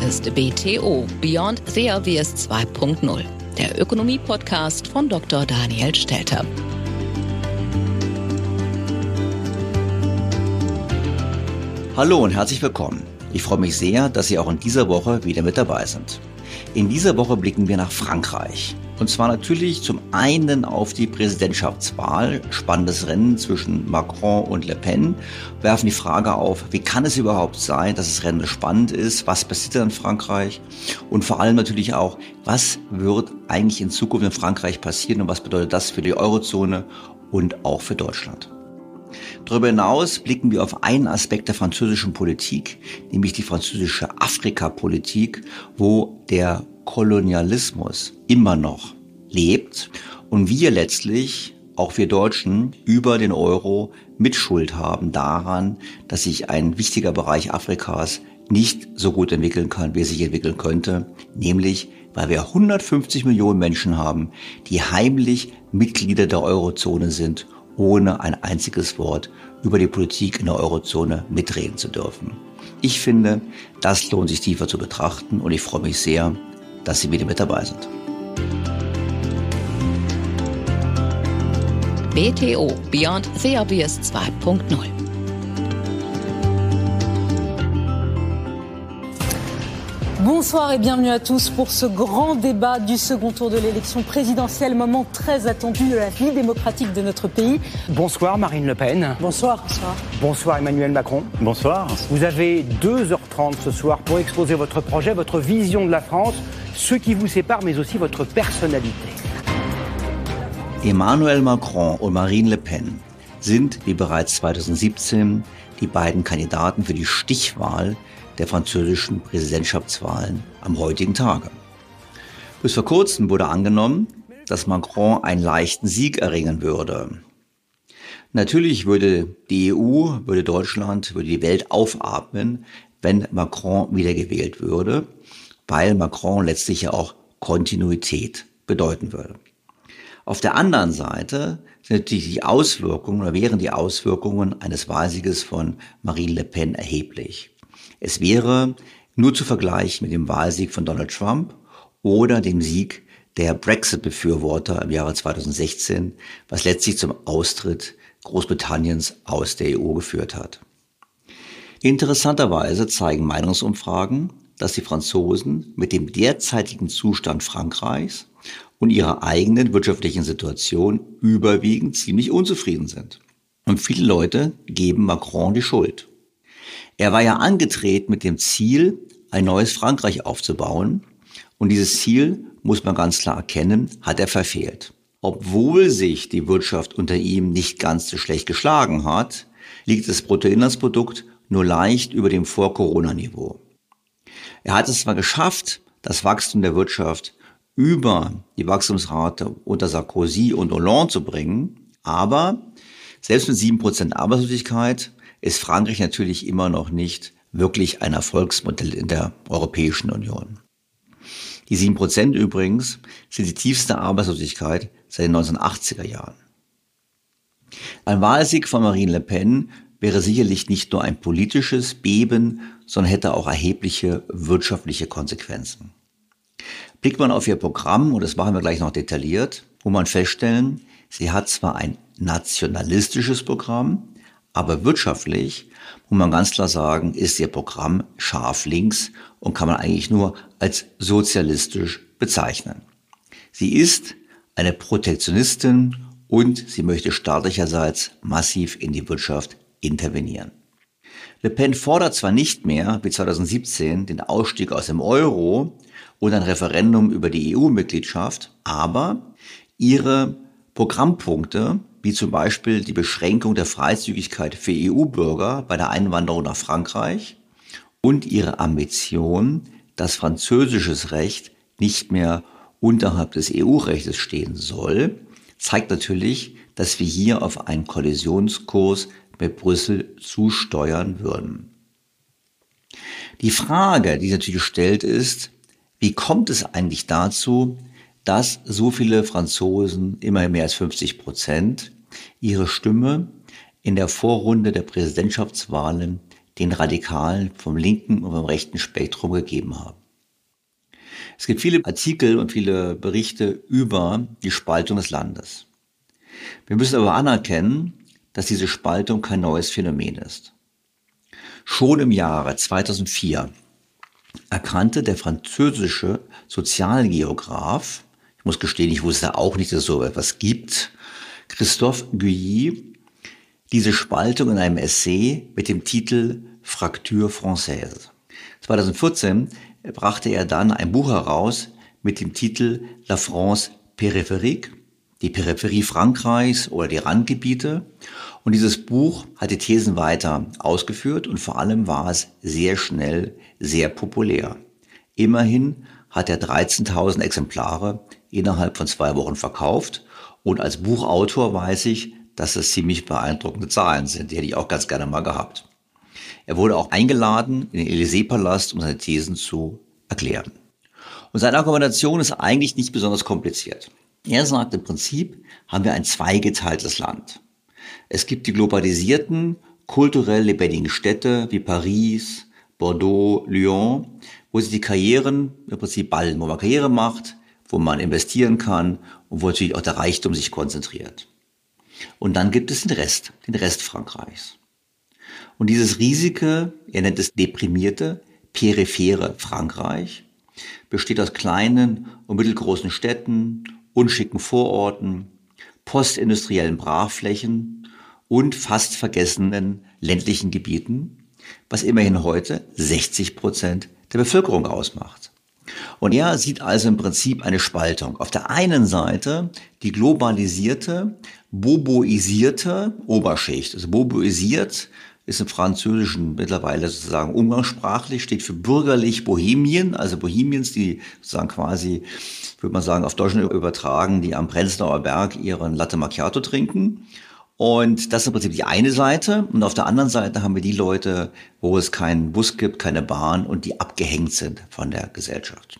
ist BTO Beyond the Obvious 2.0, der Ökonomie-Podcast von Dr. Daniel Stelter. Hallo und herzlich willkommen. Ich freue mich sehr, dass Sie auch in dieser Woche wieder mit dabei sind. In dieser Woche blicken wir nach Frankreich. Und zwar natürlich zum einen auf die Präsidentschaftswahl, spannendes Rennen zwischen Macron und Le Pen, werfen die Frage auf, wie kann es überhaupt sein, dass das Rennen spannend ist, was passiert in Frankreich und vor allem natürlich auch, was wird eigentlich in Zukunft in Frankreich passieren und was bedeutet das für die Eurozone und auch für Deutschland. Darüber hinaus blicken wir auf einen Aspekt der französischen Politik, nämlich die französische Afrikapolitik, wo der Kolonialismus immer noch lebt und wir letztlich, auch wir Deutschen, über den Euro Mitschuld haben daran, dass sich ein wichtiger Bereich Afrikas nicht so gut entwickeln kann, wie er sich entwickeln könnte, nämlich weil wir 150 Millionen Menschen haben, die heimlich Mitglieder der Eurozone sind, ohne ein einziges Wort über die Politik in der Eurozone mitreden zu dürfen. Ich finde, das lohnt sich tiefer zu betrachten und ich freue mich sehr, dass Sie wieder mit dabei sind. BTO Beyond the Obvious 2.0. Bonsoir et bienvenue à tous pour ce grand débat du second tour de l'élection présidentielle, moment très attendu de la vie démocratique de notre pays. Bonsoir Marine Le Pen. Bonsoir. Bonsoir. Bonsoir Emmanuel Macron. Bonsoir. Vous avez 2h30 ce soir pour exposer votre projet, votre vision de la France, ce qui vous sépare mais aussi votre personnalité. Emmanuel Macron und Marine Le Pen sind, wie bereits 2017, die beiden Kandidaten für die Stichwahl der französischen Präsidentschaftswahlen am heutigen Tage. Bis vor kurzem wurde angenommen, dass Macron einen leichten Sieg erringen würde. Natürlich würde die EU, würde Deutschland, würde die Welt aufatmen, wenn Macron wiedergewählt würde, weil Macron letztlich ja auch Kontinuität bedeuten würde. Auf der anderen Seite sind natürlich die Auswirkungen oder wären die Auswirkungen eines Wahlsieges von Marine Le Pen erheblich. Es wäre nur zu vergleichen mit dem Wahlsieg von Donald Trump oder dem Sieg der Brexit-Befürworter im Jahre 2016, was letztlich zum Austritt Großbritanniens aus der EU geführt hat. Interessanterweise zeigen Meinungsumfragen, dass die Franzosen mit dem derzeitigen Zustand Frankreichs und ihrer eigenen wirtschaftlichen Situation überwiegend ziemlich unzufrieden sind. Und viele Leute geben Macron die Schuld. Er war ja angetreten mit dem Ziel, ein neues Frankreich aufzubauen. Und dieses Ziel, muss man ganz klar erkennen, hat er verfehlt. Obwohl sich die Wirtschaft unter ihm nicht ganz so schlecht geschlagen hat, liegt das Bruttoinlandsprodukt nur leicht über dem Vor-Corona-Niveau. Er hat es zwar geschafft, das Wachstum der Wirtschaft über die Wachstumsrate unter Sarkozy und Hollande zu bringen, aber selbst mit 7% Arbeitslosigkeit ist Frankreich natürlich immer noch nicht wirklich ein Erfolgsmodell in der Europäischen Union. Die 7% übrigens sind die tiefste Arbeitslosigkeit seit den 1980er Jahren. Ein Wahlsieg von Marine Le Pen wäre sicherlich nicht nur ein politisches Beben, sondern hätte auch erhebliche wirtschaftliche Konsequenzen. Blickt man auf ihr Programm, und das machen wir gleich noch detailliert, muss man feststellen, sie hat zwar ein nationalistisches Programm, aber wirtschaftlich, muss man ganz klar sagen, ist ihr Programm scharf links und kann man eigentlich nur als sozialistisch bezeichnen. Sie ist eine Protektionistin und sie möchte staatlicherseits massiv in die Wirtschaft intervenieren. Le Pen fordert zwar nicht mehr, wie 2017, den Ausstieg aus dem Euro und ein Referendum über die EU-Mitgliedschaft, aber ihre Programmpunkte, wie zum Beispiel die Beschränkung der Freizügigkeit für EU-Bürger bei der Einwanderung nach Frankreich und ihre Ambition, dass französisches Recht nicht mehr unterhalb des EU-Rechtes stehen soll, zeigt natürlich, dass wir hier auf einen Kollisionskurs mit Brüssel zusteuern würden. Die Frage, die sich natürlich stellt, ist, wie kommt es eigentlich dazu, dass so viele Franzosen, immerhin mehr als 50%, ihre Stimme in der Vorrunde der Präsidentschaftswahlen den Radikalen vom linken und vom rechten Spektrum gegeben haben. Es gibt viele Artikel und viele Berichte über die Spaltung des Landes. Wir müssen aber anerkennen, dass diese Spaltung kein neues Phänomen ist. Schon im Jahre 2004 erkannte der französische Sozialgeograph, ich muss gestehen, ich wusste auch nicht, dass es so etwas gibt, Christophe Guilly, diese Spaltung in einem Essay mit dem Titel Fracture Française. 2014 brachte er dann ein Buch heraus mit dem Titel La France périphérique, die Peripherie Frankreichs oder die Randgebiete. Und dieses Buch hat die Thesen weiter ausgeführt und vor allem war es sehr schnell sehr populär. Immerhin hat er 13.000 Exemplare innerhalb von 2 Wochen verkauft und als Buchautor weiß ich, dass das ziemlich beeindruckende Zahlen sind. Die hätte ich auch ganz gerne mal gehabt. Er wurde auch eingeladen in den Élysée-Palast, um seine Thesen zu erklären. Und seine Argumentation ist eigentlich nicht besonders kompliziert. Er sagt, im Prinzip haben wir ein zweigeteiltes Land. Es gibt die globalisierten, kulturell lebendigen Städte wie Paris, Bordeaux, Lyon, wo sich die Karrieren im Prinzip ballen, wo man Karriere macht, wo man investieren kann und wo natürlich auch der Reichtum sich konzentriert. Und dann gibt es den Rest Frankreichs. Und dieses riesige, er nennt es deprimierte, periphere Frankreich, besteht aus kleinen und mittelgroßen Städten, unschicken Vororten, postindustriellen Brachflächen und fast vergessenen ländlichen Gebieten, was immerhin heute 60% der Bevölkerung ausmacht. Und er sieht also im Prinzip eine Spaltung. Auf der einen Seite die globalisierte, boboisierte Oberschicht. Also boboisiert ist im Französischen mittlerweile sozusagen umgangssprachlich, steht für bürgerlich Bohemien, also Bohemians, die sozusagen quasi, würde man sagen, auf Deutschland übertragen, die am Prenzlauer Berg ihren Latte Macchiato trinken. Und das ist im Prinzip die eine Seite. Und auf der anderen Seite haben wir die Leute, wo es keinen Bus gibt, keine Bahn und die abgehängt sind von der Gesellschaft.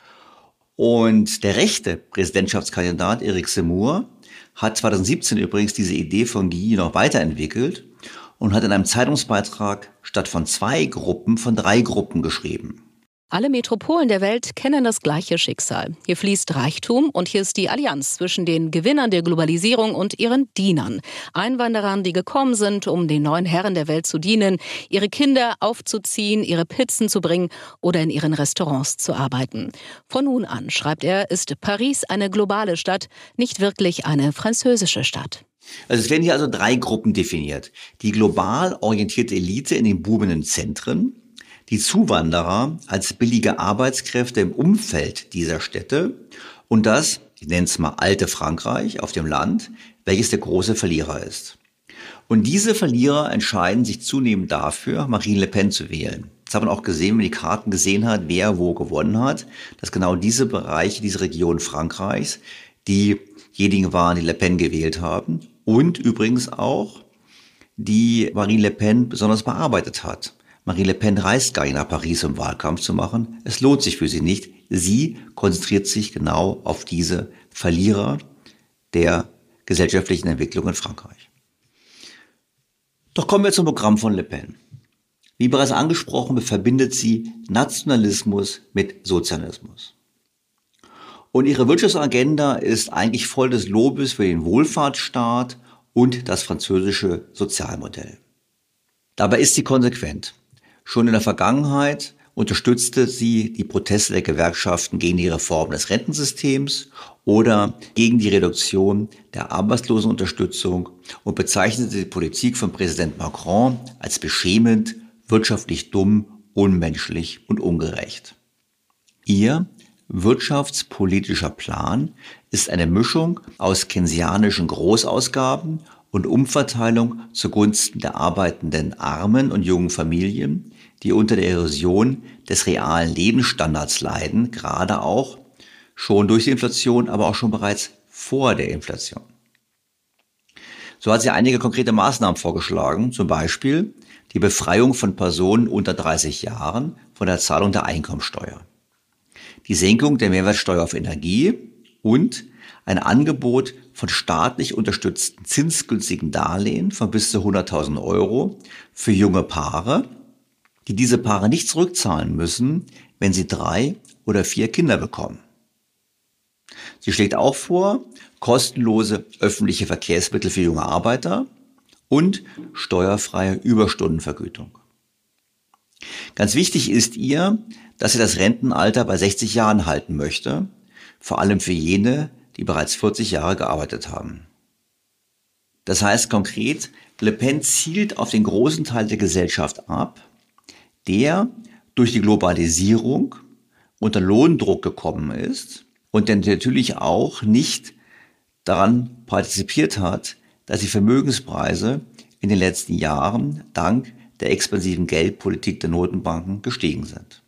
Und der rechte Präsidentschaftskandidat Eric Zemmour hat 2017 übrigens diese Idee von Guy noch weiterentwickelt und hat in einem Zeitungsbeitrag statt von 2 Gruppen von 3 Gruppen geschrieben. Alle Metropolen der Welt kennen das gleiche Schicksal. Hier fließt Reichtum und hier ist die Allianz zwischen den Gewinnern der Globalisierung und ihren Dienern. Einwanderern, die gekommen sind, um den neuen Herren der Welt zu dienen, ihre Kinder aufzuziehen, ihre Pizzen zu bringen oder in ihren Restaurants zu arbeiten. Von nun an, schreibt er, ist Paris eine globale Stadt, nicht wirklich eine französische Stadt. Also es werden hier also 3 Gruppen definiert. Die global orientierte Elite in den boomenden Zentren, die Zuwanderer als billige Arbeitskräfte im Umfeld dieser Städte und das, ich nenne es mal alte Frankreich auf dem Land, welches der große Verlierer ist. Und diese Verlierer entscheiden sich zunehmend dafür, Marine Le Pen zu wählen. Das hat man auch gesehen, wenn man die Karten gesehen hat, wer wo gewonnen hat, dass genau diese Bereiche, diese Region Frankreichs, diejenigen waren, die Le Pen gewählt haben und übrigens auch die Marine Le Pen besonders bearbeitet hat. Marine Le Pen reist gar nicht nach Paris, um Wahlkampf zu machen. Es lohnt sich für sie nicht. Sie konzentriert sich genau auf diese Verlierer der gesellschaftlichen Entwicklung in Frankreich. Doch kommen wir zum Programm von Le Pen. Wie bereits angesprochen, verbindet sie Nationalismus mit Sozialismus. Und ihre Wirtschaftsagenda ist eigentlich voll des Lobes für den Wohlfahrtsstaat und das französische Sozialmodell. Dabei ist sie konsequent. Schon in der Vergangenheit unterstützte sie die Proteste der Gewerkschaften gegen die Reform des Rentensystems oder gegen die Reduktion der Arbeitslosenunterstützung und bezeichnete die Politik von Präsident Macron als beschämend, wirtschaftlich dumm, unmenschlich und ungerecht. Ihr wirtschaftspolitischer Plan ist eine Mischung aus keynesianischen Großausgaben und Umverteilung zugunsten der arbeitenden Armen und jungen Familien, die unter der Erosion des realen Lebensstandards leiden, gerade auch schon durch die Inflation, aber auch schon bereits vor der Inflation. So hat sie einige konkrete Maßnahmen vorgeschlagen, zum Beispiel die Befreiung von Personen unter 30 Jahren von der Zahlung der Einkommensteuer, die Senkung der Mehrwertsteuer auf Energie und ein Angebot von staatlich unterstützten zinsgünstigen Darlehen von bis zu 100.000 € für junge Paare, die diese Paare nicht zurückzahlen müssen, wenn sie 3 oder 4 Kinder bekommen. Sie schlägt auch vor, kostenlose öffentliche Verkehrsmittel für junge Arbeiter und steuerfreie Überstundenvergütung. Ganz wichtig ist ihr, dass sie das Rentenalter bei 60 Jahren halten möchte, vor allem für jene, die bereits 40 Jahre gearbeitet haben. Das heißt konkret, Le Pen zielt auf den großen Teil der Gesellschaft ab, der durch die Globalisierung unter Lohndruck gekommen ist und der natürlich auch nicht daran partizipiert hat, dass die Vermögenspreise in den letzten Jahren dank der expansiven Geldpolitik der Notenbanken gestiegen sind.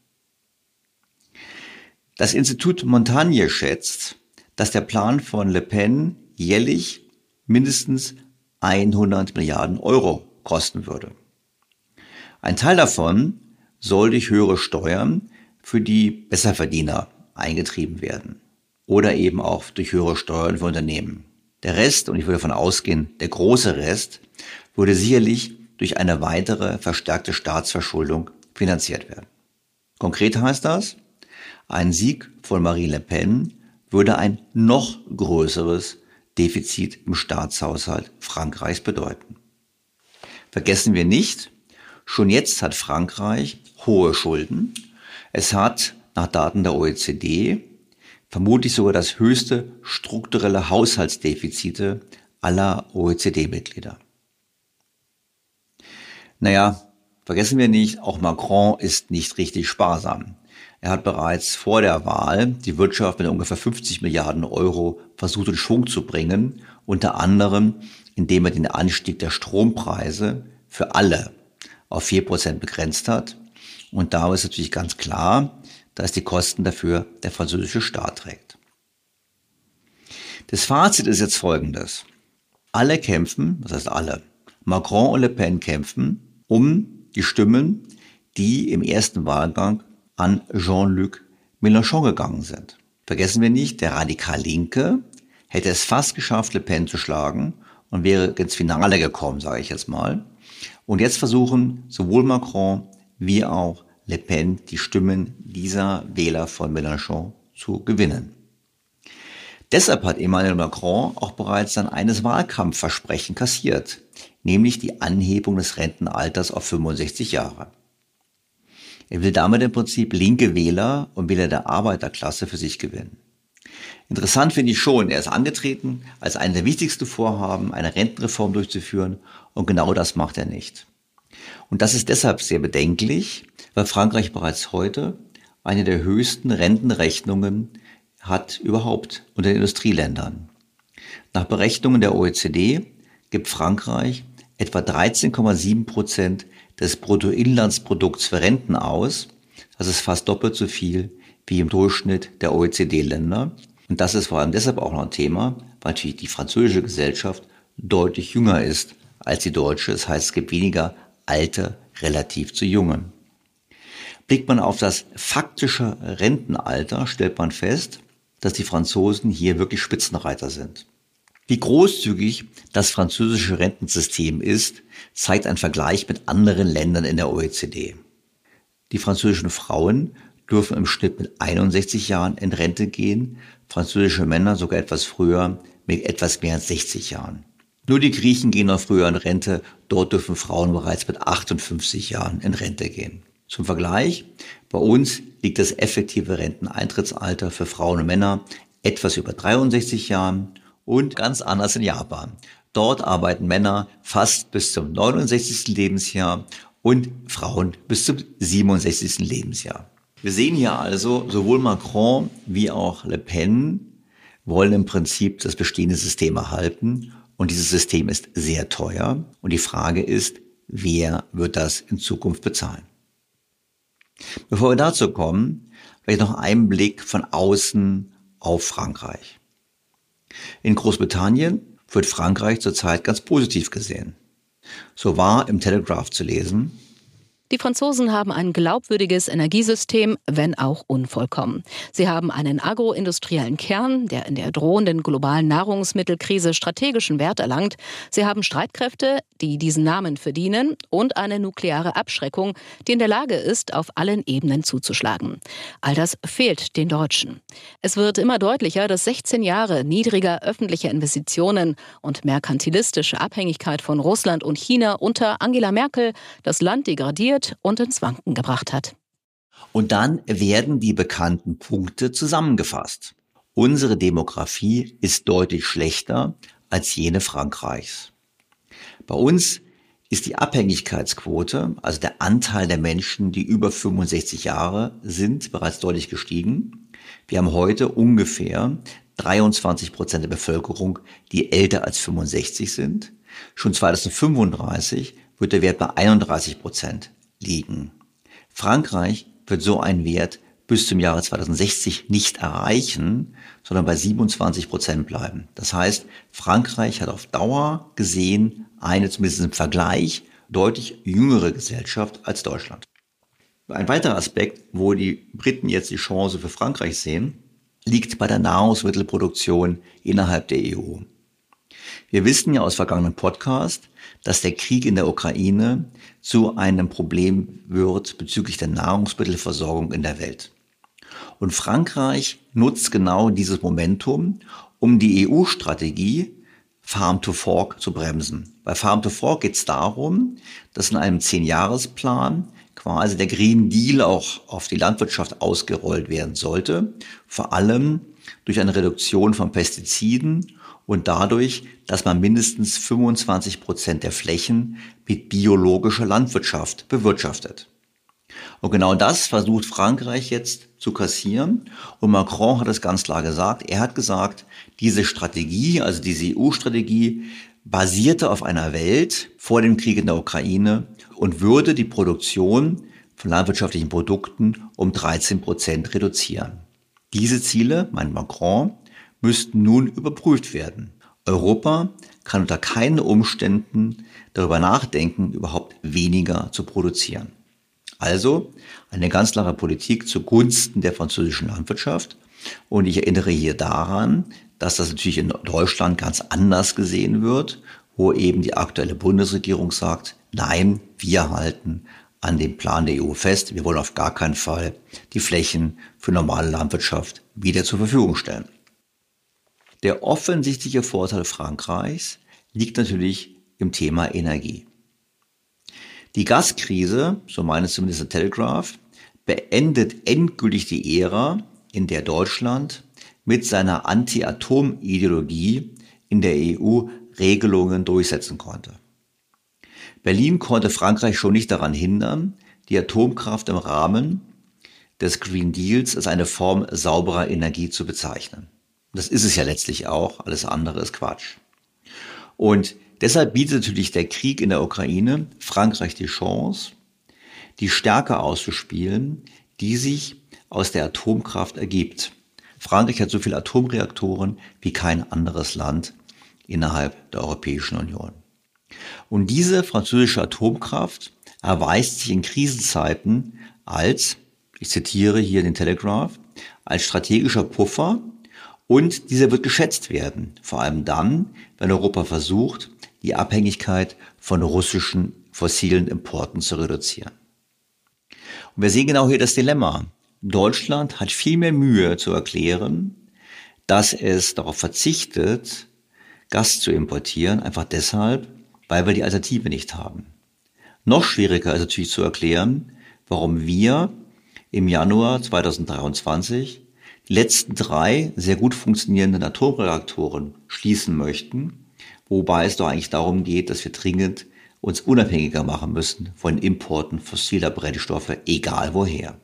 Das Institut Montagne schätzt, dass der Plan von Le Pen jährlich mindestens 100 Milliarden Euro kosten würde. Ein Teil davon soll durch höhere Steuern für die Besserverdiener eingetrieben werden oder eben auch durch höhere Steuern für Unternehmen. Der Rest, und ich würde davon ausgehen, der große Rest, würde sicherlich durch eine weitere verstärkte Staatsverschuldung finanziert werden. Konkret heißt das, ein Sieg von Marine Le Pen würde ein noch größeres Defizit im Staatshaushalt Frankreichs bedeuten. Vergessen wir nicht, schon jetzt hat Frankreich hohe Schulden. Es hat nach Daten der OECD vermutlich sogar das höchste strukturelle Haushaltsdefizite aller OECD-Mitglieder. Naja, vergessen wir nicht, auch Macron ist nicht richtig sparsam. Er hat bereits vor der Wahl die Wirtschaft mit ungefähr 50 Milliarden Euro versucht in Schwung zu bringen, unter anderem indem er den Anstieg der Strompreise für alle auf 4% begrenzt hat. Und da ist natürlich ganz klar, dass die Kosten dafür der französische Staat trägt. Das Fazit ist jetzt folgendes. Alle kämpfen, was heißt alle? Macron und Le Pen kämpfen um die Stimmen, die im ersten Wahlgang an Jean-Luc Mélenchon gegangen sind. Vergessen wir nicht, der Radikal-Linke hätte es fast geschafft, Le Pen zu schlagen und wäre ins Finale gekommen, sage ich jetzt mal. Und jetzt versuchen sowohl Macron wie auch Le Pen die Stimmen dieser Wähler von Mélenchon zu gewinnen. Deshalb hat Emmanuel Macron auch bereits sein eines Wahlkampfversprechen kassiert, nämlich die Anhebung des Rentenalters auf 65 Jahre. Er will damit im Prinzip linke Wähler und Wähler der Arbeiterklasse für sich gewinnen. Interessant finde ich schon, er ist angetreten, als eine der wichtigsten Vorhaben, eine Rentenreform durchzuführen, und genau das macht er nicht. Und das ist deshalb sehr bedenklich, weil Frankreich bereits heute eine der höchsten Rentenrechnungen hat überhaupt unter den Industrieländern. Nach Berechnungen der OECD gibt Frankreich etwa 13,7% des Bruttoinlandsprodukts für Renten aus. Das ist fast doppelt so viel wie im Durchschnitt der OECD-Länder. Und das ist vor allem deshalb auch noch ein Thema, weil natürlich die französische Gesellschaft deutlich jünger ist als die deutsche. Das heißt, es gibt weniger Alte relativ zu Jungen. Blickt man auf das faktische Rentenalter, stellt man fest, dass die Franzosen hier wirklich Spitzenreiter sind. Wie großzügig das französische Rentensystem ist, zeigt ein Vergleich mit anderen Ländern in der OECD. Die französischen Frauen dürfen im Schnitt mit 61 Jahren in Rente gehen, französische Männer sogar etwas früher mit etwas mehr als 60 Jahren. Nur die Griechen gehen noch früher in Rente, dort dürfen Frauen bereits mit 58 Jahren in Rente gehen. Zum Vergleich, bei uns liegt das effektive Renteneintrittsalter für Frauen und Männer etwas über 63 Jahren und ganz anders in Japan. Dort arbeiten Männer fast bis zum 69. Lebensjahr und Frauen bis zum 67. Lebensjahr. Wir sehen hier also, sowohl Macron wie auch Le Pen wollen im Prinzip das bestehende System erhalten. Und dieses System ist sehr teuer. Und die Frage ist, wer wird das in Zukunft bezahlen? Bevor wir dazu kommen, vielleicht noch einen Blick von außen auf Frankreich. In Großbritannien wird Frankreich zurzeit ganz positiv gesehen. So war im Telegraph zu lesen: Die Franzosen haben ein glaubwürdiges Energiesystem, wenn auch unvollkommen. Sie haben einen agroindustriellen Kern, der in der drohenden globalen Nahrungsmittelkrise strategischen Wert erlangt. Sie haben Streitkräfte, die diesen Namen verdienen, und eine nukleare Abschreckung, die in der Lage ist, auf allen Ebenen zuzuschlagen. All das fehlt den Deutschen. Es wird immer deutlicher, dass 16 Jahre niedriger öffentlicher Investitionen und merkantilistische Abhängigkeit von Russland und China unter Angela Merkel das Land degradiert und ins Wanken gebracht hat. Und dann werden die bekannten Punkte zusammengefasst. Unsere Demografie ist deutlich schlechter als jene Frankreichs. Bei uns ist die Abhängigkeitsquote, also der Anteil der Menschen, die über 65 Jahre sind, bereits deutlich gestiegen. Wir haben heute ungefähr 23% der Bevölkerung, die älter als 65 sind. Schon 2035 wird der Wert bei 31% liegen. Frankreich wird so einen Wert bis zum Jahre 2060 nicht erreichen, sondern bei 27% bleiben. Das heißt, Frankreich hat auf Dauer gesehen eine, zumindest im Vergleich, deutlich jüngere Gesellschaft als Deutschland. Ein weiterer Aspekt, wo die Briten jetzt die Chance für Frankreich sehen, liegt bei der Nahrungsmittelproduktion innerhalb der EU. Wir wissen ja aus vergangenen Podcasts, dass der Krieg in der Ukraine zu einem Problem wird bezüglich der Nahrungsmittelversorgung in der Welt. Und Frankreich nutzt genau dieses Momentum, um die EU-Strategie Farm to Fork zu bremsen. Bei Farm to Fork geht es darum, dass in einem 10-Jahresplan quasi der Green Deal auch auf die Landwirtschaft ausgerollt werden sollte, vor allem durch eine Reduktion von Pestiziden und dadurch, dass man mindestens 25% der Flächen mit biologischer Landwirtschaft bewirtschaftet. Und genau das versucht Frankreich jetzt zu kassieren. Und Macron hat es ganz klar gesagt. Er hat gesagt, diese Strategie, also diese EU-Strategie, basierte auf einer Welt vor dem Krieg in der Ukraine und würde die Produktion von landwirtschaftlichen Produkten um 13% reduzieren. Diese Ziele, meint Macron, müssten nun überprüft werden. Europa kann unter keinen Umständen darüber nachdenken, überhaupt weniger zu produzieren. Also eine ganz klare Politik zugunsten der französischen Landwirtschaft. Und ich erinnere hier daran, dass das natürlich in Deutschland ganz anders gesehen wird, wo eben die aktuelle Bundesregierung sagt, nein, wir halten an dem Plan der EU fest. Wir wollen auf gar keinen Fall die Flächen für normale Landwirtschaft wieder zur Verfügung stellen. Der offensichtliche Vorteil Frankreichs liegt natürlich im Thema Energie. Die Gaskrise, so meint es zumindest der Telegraph, beendet endgültig die Ära, in der Deutschland mit seiner Anti-Atom-Ideologie in der EU Regelungen durchsetzen konnte. Berlin konnte Frankreich schon nicht daran hindern, die Atomkraft im Rahmen des Green Deals als eine Form sauberer Energie zu bezeichnen. Das ist es ja letztlich auch, alles andere ist Quatsch. Und deshalb bietet natürlich der Krieg in der Ukraine Frankreich die Chance, die Stärke auszuspielen, die sich aus der Atomkraft ergibt. Frankreich hat so viele Atomreaktoren wie kein anderes Land innerhalb der Europäischen Union. Und diese französische Atomkraft erweist sich in Krisenzeiten als, ich zitiere hier den Telegraph, als strategischer Puffer, und dieser wird geschätzt werden, vor allem dann, wenn Europa versucht, die Abhängigkeit von russischen fossilen Importen zu reduzieren. Und wir sehen genau hier das Dilemma. Deutschland hat viel mehr Mühe zu erklären, dass es darauf verzichtet, Gas zu importieren, einfach deshalb, weil wir die Alternative nicht haben. Noch schwieriger ist natürlich zu erklären, warum wir im Januar 2023 die letzten 3 sehr gut funktionierenden Atomreaktoren schließen möchten, wobei es doch eigentlich darum geht, dass wir dringend uns unabhängiger machen müssen von Importen fossiler Brennstoffe, egal woher.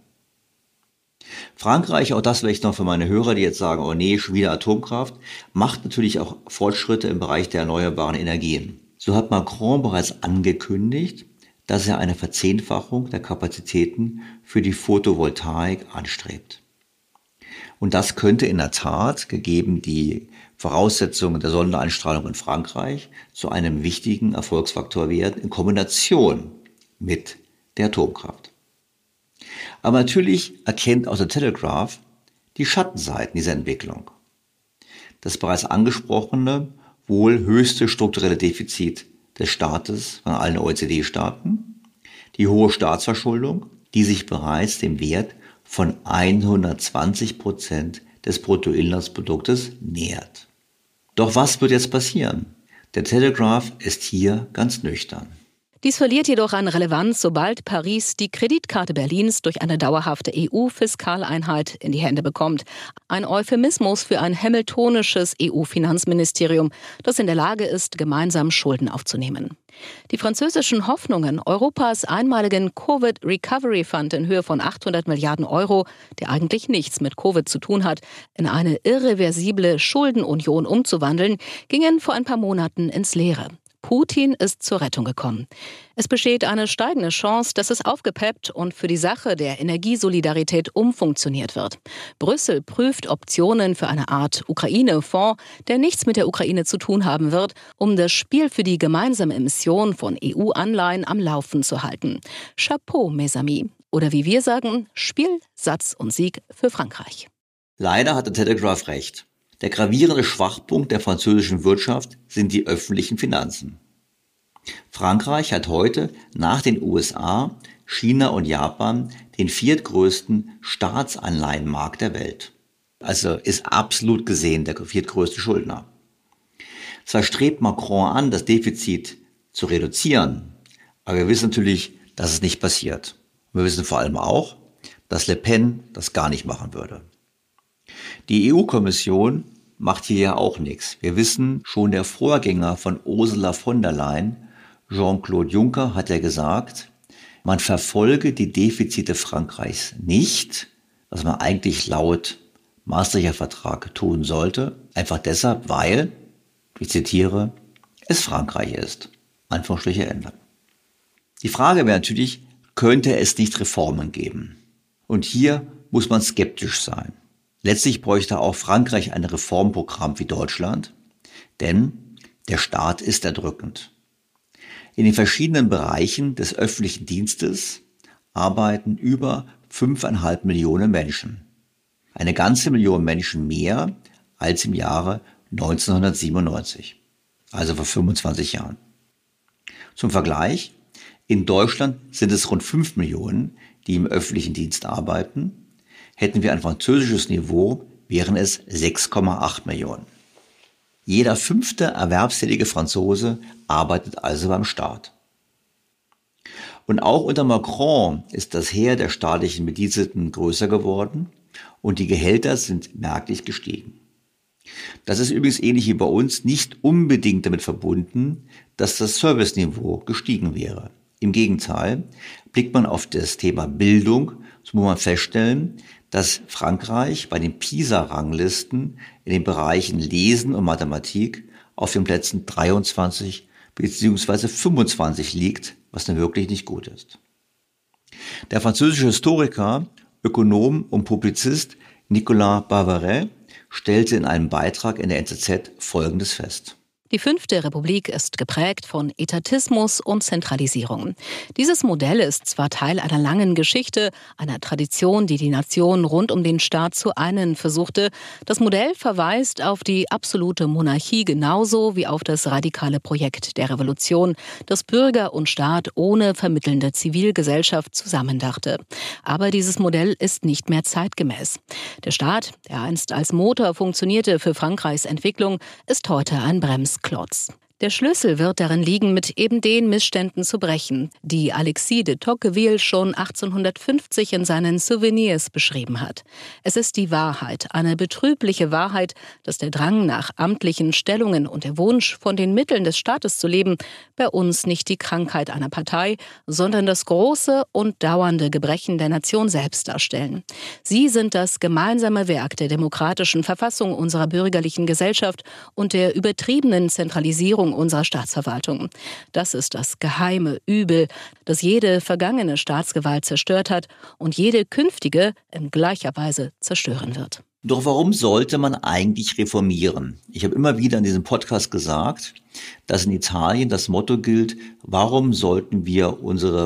Frankreich, auch das vielleicht noch für meine Hörer, die jetzt sagen, oh nee, schon wieder Atomkraft, macht natürlich auch Fortschritte im Bereich der erneuerbaren Energien. So hat Macron bereits angekündigt, dass er eine Verzehnfachung der Kapazitäten für die Photovoltaik anstrebt. Und das könnte in der Tat, gegeben die Voraussetzungen der Sondereinstrahlung in Frankreich, zu einem wichtigen Erfolgsfaktor werden in Kombination mit der Atomkraft. Aber natürlich erkennt auch der Telegraph die Schattenseiten dieser Entwicklung. Das bereits angesprochene, wohl höchste strukturelle Defizit des Staates von allen OECD-Staaten, die hohe Staatsverschuldung, die sich bereits dem Wert von 120% des Bruttoinlandsproduktes nähert. Doch was wird jetzt passieren? Der Telegraph ist hier ganz nüchtern. Dies verliert jedoch an Relevanz, sobald Paris die Kreditkarte Berlins durch eine dauerhafte EU-Fiskaleinheit in die Hände bekommt. Ein Euphemismus für ein hamiltonisches EU-Finanzministerium, das in der Lage ist, gemeinsam Schulden aufzunehmen. Die französischen Hoffnungen, Europas einmaligen Covid-Recovery-Fund in Höhe von 800 Milliarden Euro, der eigentlich nichts mit Covid zu tun hat, in eine irreversible Schuldenunion umzuwandeln, gingen vor ein paar Monaten ins Leere. Putin ist zur Rettung gekommen. Es besteht eine steigende Chance, dass es aufgepeppt und für die Sache der Energiesolidarität umfunktioniert wird. Brüssel prüft Optionen für eine Art Ukraine-Fonds, der nichts mit der Ukraine zu tun haben wird, um das Spiel für die gemeinsame Emission von EU-Anleihen am Laufen zu halten. Chapeau, mes amis. Oder wie wir sagen, Spiel, Satz und Sieg für Frankreich. Leider hat der Telegraph recht. Der gravierende Schwachpunkt der französischen Wirtschaft sind die öffentlichen Finanzen. Frankreich hat heute nach den USA, China und Japan den viertgrößten Staatsanleihenmarkt der Welt. Also ist absolut gesehen der viertgrößte Schuldner. Zwar strebt Macron an, das Defizit zu reduzieren, aber wir wissen natürlich, dass es nicht passiert. Wir wissen vor allem auch, dass Le Pen das gar nicht machen würde. Die EU-Kommission macht hier ja auch nichts. Wir wissen, schon der Vorgänger von Ursula von der Leyen, Jean-Claude Juncker, hat ja gesagt, man verfolge die Defizite Frankreichs nicht, was man eigentlich laut Maastrichter Vertrag tun sollte, einfach deshalb, weil, ich zitiere, es Frankreich ist. Anführungsstriche Ende. Die Frage wäre natürlich, könnte es nicht Reformen geben? Und hier muss man skeptisch sein. Letztlich bräuchte auch Frankreich ein Reformprogramm wie Deutschland, denn der Staat ist erdrückend. In den verschiedenen Bereichen des öffentlichen Dienstes arbeiten über 5,5 Millionen Menschen. Eine ganze Million Menschen mehr als im Jahre 1997, also vor 25 Jahren. Zum Vergleich, in Deutschland sind es rund 5 Millionen, die im öffentlichen Dienst arbeiten. Hätten wir ein französisches Niveau, wären es 6,8 Millionen. Jeder 5. erwerbstätige Franzose arbeitet also beim Staat. Und auch unter Macron ist das Heer der staatlichen Bediensteten größer geworden und die Gehälter sind merklich gestiegen. Das ist übrigens ähnlich wie bei uns nicht unbedingt damit verbunden, dass das Serviceniveau gestiegen wäre. Im Gegenteil, blickt man auf das Thema Bildung, so muss man feststellen, dass Frankreich bei den PISA-Ranglisten in den Bereichen Lesen und Mathematik auf den Plätzen 23 bzw. 25 liegt, was dann wirklich nicht gut ist. Der französische Historiker, Ökonom und Publizist Nicolas Bavaret stellte in einem Beitrag in der NZZ Folgendes fest. Die 5. Republik ist geprägt von Etatismus und Zentralisierung. Dieses Modell ist zwar Teil einer langen Geschichte, einer Tradition, die die Nation rund um den Staat zu einen versuchte. Das Modell verweist auf die absolute Monarchie genauso wie auf das radikale Projekt der Revolution, das Bürger und Staat ohne vermittelnde Zivilgesellschaft zusammendachte. Aber dieses Modell ist nicht mehr zeitgemäß. Der Staat, der einst als Motor funktionierte für Frankreichs Entwicklung, ist heute ein Bremsklotz. Der Schlüssel wird darin liegen, mit eben den Missständen zu brechen, die Alexis de Tocqueville schon 1850 in seinen Souvenirs beschrieben hat. Es ist die Wahrheit, eine betrübliche Wahrheit, dass der Drang nach amtlichen Stellungen und der Wunsch, von den Mitteln des Staates zu leben, bei uns nicht die Krankheit einer Partei, sondern das große und dauernde Gebrechen der Nation selbst darstellen. Sie sind das gemeinsame Werk der demokratischen Verfassung unserer bürgerlichen Gesellschaft und der übertriebenen Zentralisierung unserer Staatsverwaltung. Das ist das geheime Übel, das jede vergangene Staatsgewalt zerstört hat und jede künftige in gleicher Weise zerstören wird. Doch warum sollte man eigentlich reformieren? Ich habe immer wieder in diesem Podcast gesagt, dass in Italien das Motto gilt, warum sollten wir unsere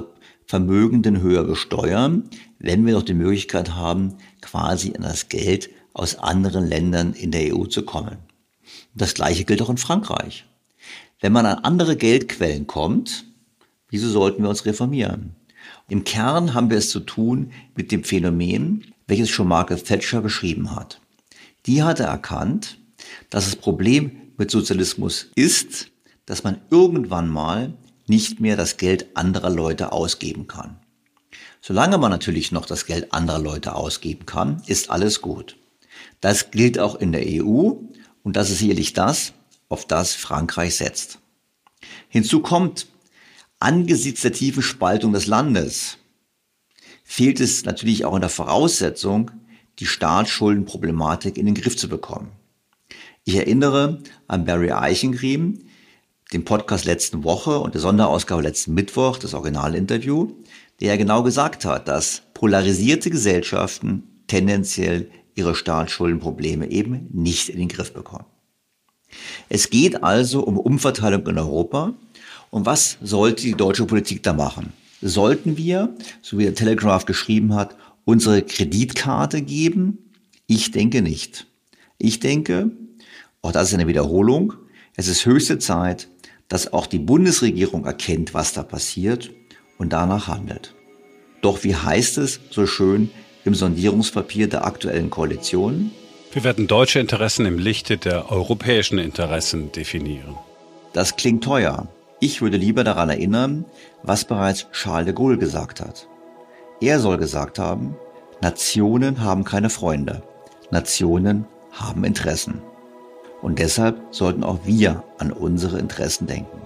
Vermögenden höher besteuern, wenn wir doch die Möglichkeit haben, quasi an das Geld aus anderen Ländern in der EU zu kommen. Das Gleiche gilt auch in Frankreich. Wenn man an andere Geldquellen kommt, wieso sollten wir uns reformieren? Im Kern haben wir es zu tun mit dem Phänomen, welches schon Margaret Thatcher beschrieben hat. Die hatte erkannt, dass das Problem mit Sozialismus ist, dass man irgendwann mal nicht mehr das Geld anderer Leute ausgeben kann. Solange man natürlich noch das Geld anderer Leute ausgeben kann, ist alles gut. Das gilt auch in der EU und das ist sicherlich das, auf das Frankreich setzt. Hinzu kommt, angesichts der tiefen Spaltung des Landes fehlt es natürlich auch in der Voraussetzung, die Staatsschuldenproblematik in den Griff zu bekommen. Ich erinnere an Barry Eichengreen, den Podcast letzten Woche und der Sonderausgabe letzten Mittwoch, das Originalinterview, der ja genau gesagt hat, dass polarisierte Gesellschaften tendenziell ihre Staatsschuldenprobleme eben nicht in den Griff bekommen. Es geht also um Umverteilung in Europa. Und was sollte die deutsche Politik da machen? Sollten wir, so wie der Telegraph geschrieben hat, unsere Kreditkarte geben? Ich denke nicht. Ich denke, auch das ist eine Wiederholung, es ist höchste Zeit, dass auch die Bundesregierung erkennt, was da passiert und danach handelt. Doch wie heißt es so schön im Sondierungspapier der aktuellen Koalition? Wir werden deutsche Interessen im Lichte der europäischen Interessen definieren. Das klingt teuer. Ich würde lieber daran erinnern, was bereits Charles de Gaulle gesagt hat. Er soll gesagt haben, Nationen haben keine Freunde, Nationen haben Interessen. Und deshalb sollten auch wir an unsere Interessen denken.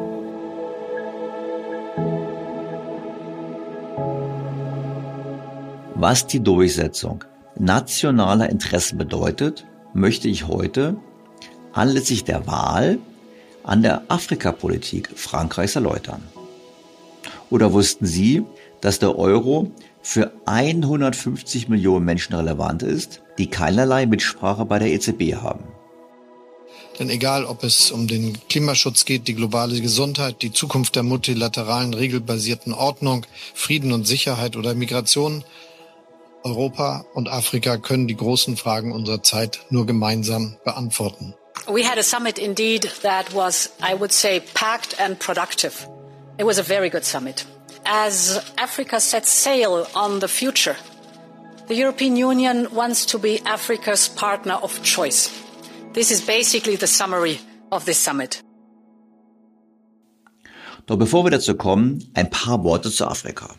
Was die Durchsetzung nationaler Interessen bedeutet, möchte ich heute anlässlich der Wahl an der Afrikapolitik Frankreichs erläutern. Oder wussten Sie, dass der Euro für 150 Millionen Menschen relevant ist, die keinerlei Mitsprache bei der EZB haben? Denn egal, ob es um den Klimaschutz geht, die globale Gesundheit, die Zukunft der multilateralen, regelbasierten Ordnung, Frieden und Sicherheit oder Migration, Europa und Afrika können die großen Fragen unserer Zeit nur gemeinsam beantworten. We had a summit indeed that was, I would say, packed and productive. It was a very good summit. As Africa sets sail on the future, the European Union wants to be Africa's partner of choice. This is basically the summary of this summit. Doch bevor wir dazu kommen, ein paar Worte zu Afrika.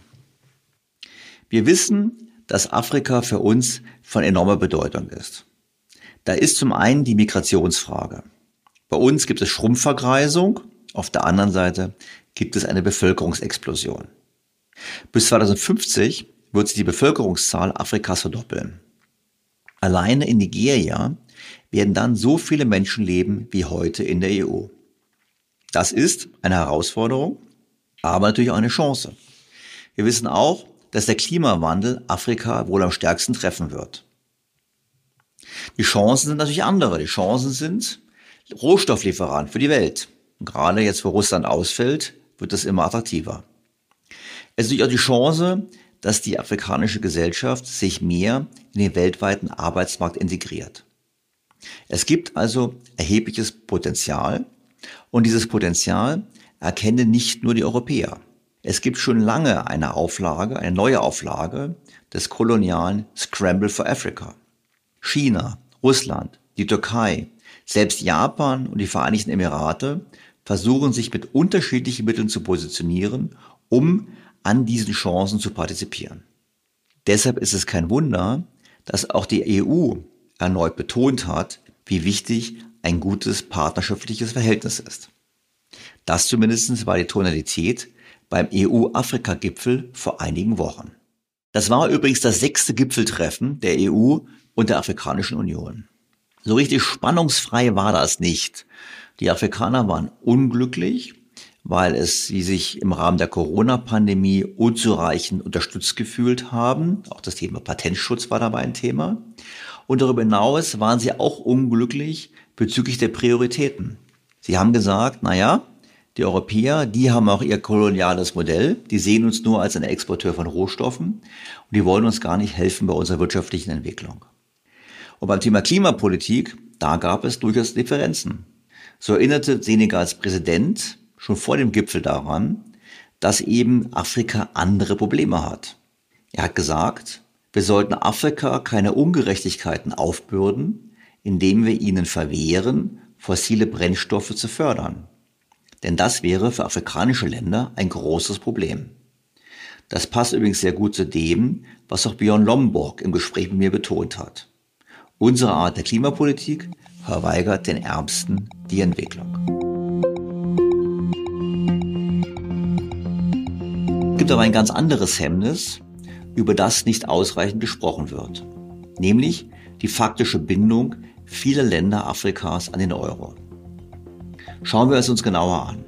Wir wissen, dass Afrika für uns von enormer Bedeutung ist. Da ist zum einen die Migrationsfrage. Bei uns gibt es Schrumpfvergreisung, auf der anderen Seite gibt es eine Bevölkerungsexplosion. Bis 2050 wird sich die Bevölkerungszahl Afrikas verdoppeln. Alleine in Nigeria werden dann so viele Menschen leben wie heute in der EU. Das ist eine Herausforderung, aber natürlich auch eine Chance. Wir wissen auch, dass der Klimawandel Afrika wohl am stärksten treffen wird. Die Chancen sind natürlich andere. Die Chancen sind Rohstofflieferant für die Welt. Und gerade jetzt, wo Russland ausfällt, wird es immer attraktiver. Es ist natürlich auch die Chance, dass die afrikanische Gesellschaft sich mehr in den weltweiten Arbeitsmarkt integriert. Es gibt also erhebliches Potenzial und dieses Potenzial erkennen nicht nur die Europäer. Es gibt schon lange eine neue Auflage des kolonialen Scramble for Africa. China, Russland, die Türkei, selbst Japan und die Vereinigten Emirate versuchen sich mit unterschiedlichen Mitteln zu positionieren, um an diesen Chancen zu partizipieren. Deshalb ist es kein Wunder, dass auch die EU erneut betont hat, wie wichtig ein gutes partnerschaftliches Verhältnis ist. Das zumindest war die Tonalität beim EU-Afrika-Gipfel vor einigen Wochen. Das war übrigens das 6. Gipfeltreffen der EU und der Afrikanischen Union. So richtig spannungsfrei war das nicht. Die Afrikaner waren unglücklich, weil sie sich im Rahmen der Corona-Pandemie unzureichend unterstützt gefühlt haben. Auch das Thema Patentschutz war dabei ein Thema. Und darüber hinaus waren sie auch unglücklich bezüglich der Prioritäten. Sie haben gesagt, Die Europäer, die haben auch ihr koloniales Modell. Die sehen uns nur als einen Exporteur von Rohstoffen und die wollen uns gar nicht helfen bei unserer wirtschaftlichen Entwicklung. Und beim Thema Klimapolitik, da gab es durchaus Differenzen. So erinnerte Senegals Präsident schon vor dem Gipfel daran, dass eben Afrika andere Probleme hat. Er hat gesagt, wir sollten Afrika keine Ungerechtigkeiten aufbürden, indem wir ihnen verwehren, fossile Brennstoffe zu fördern. Denn das wäre für afrikanische Länder ein großes Problem. Das passt übrigens sehr gut zu dem, was auch Björn Lomborg im Gespräch mit mir betont hat. Unsere Art der Klimapolitik verweigert den Ärmsten die Entwicklung. Es gibt aber ein ganz anderes Hemmnis, über das nicht ausreichend gesprochen wird, nämlich die faktische Bindung vieler Länder Afrikas an den Euro. Schauen wir es uns genauer an.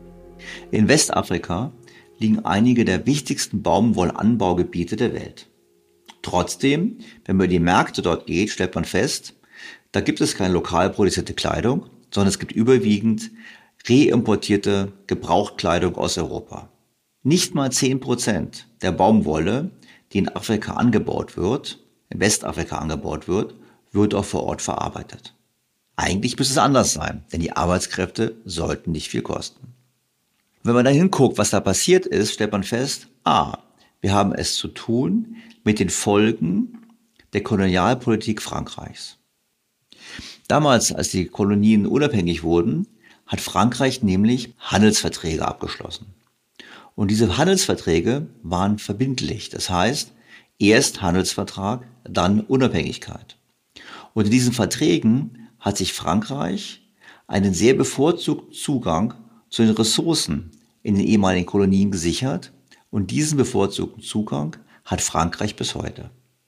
In Westafrika liegen einige der wichtigsten Baumwollanbaugebiete der Welt. Trotzdem, wenn man in die Märkte dort geht, stellt man fest, da gibt es keine lokal produzierte Kleidung, sondern es gibt überwiegend reimportierte Gebrauchtkleidung aus Europa. Nicht mal 10% der Baumwolle, die in Afrika angebaut wird, in Westafrika angebaut wird, wird auch vor Ort verarbeitet. Eigentlich müsste es anders sein, denn die Arbeitskräfte sollten nicht viel kosten. Wenn man da hinguckt, was da passiert ist, stellt man fest, wir haben es zu tun mit den Folgen der Kolonialpolitik Frankreichs. Damals, als die Kolonien unabhängig wurden, hat Frankreich nämlich Handelsverträge abgeschlossen. Und diese Handelsverträge waren verbindlich. Das heißt, erst Handelsvertrag, dann Unabhängigkeit. Und in diesen Verträgen hat sich Frankreich einen sehr bevorzugten Zugang zu den Ressourcen in den ehemaligen Kolonien gesichert. Und diesen bevorzugten Zugang hat Frankreich bis heute.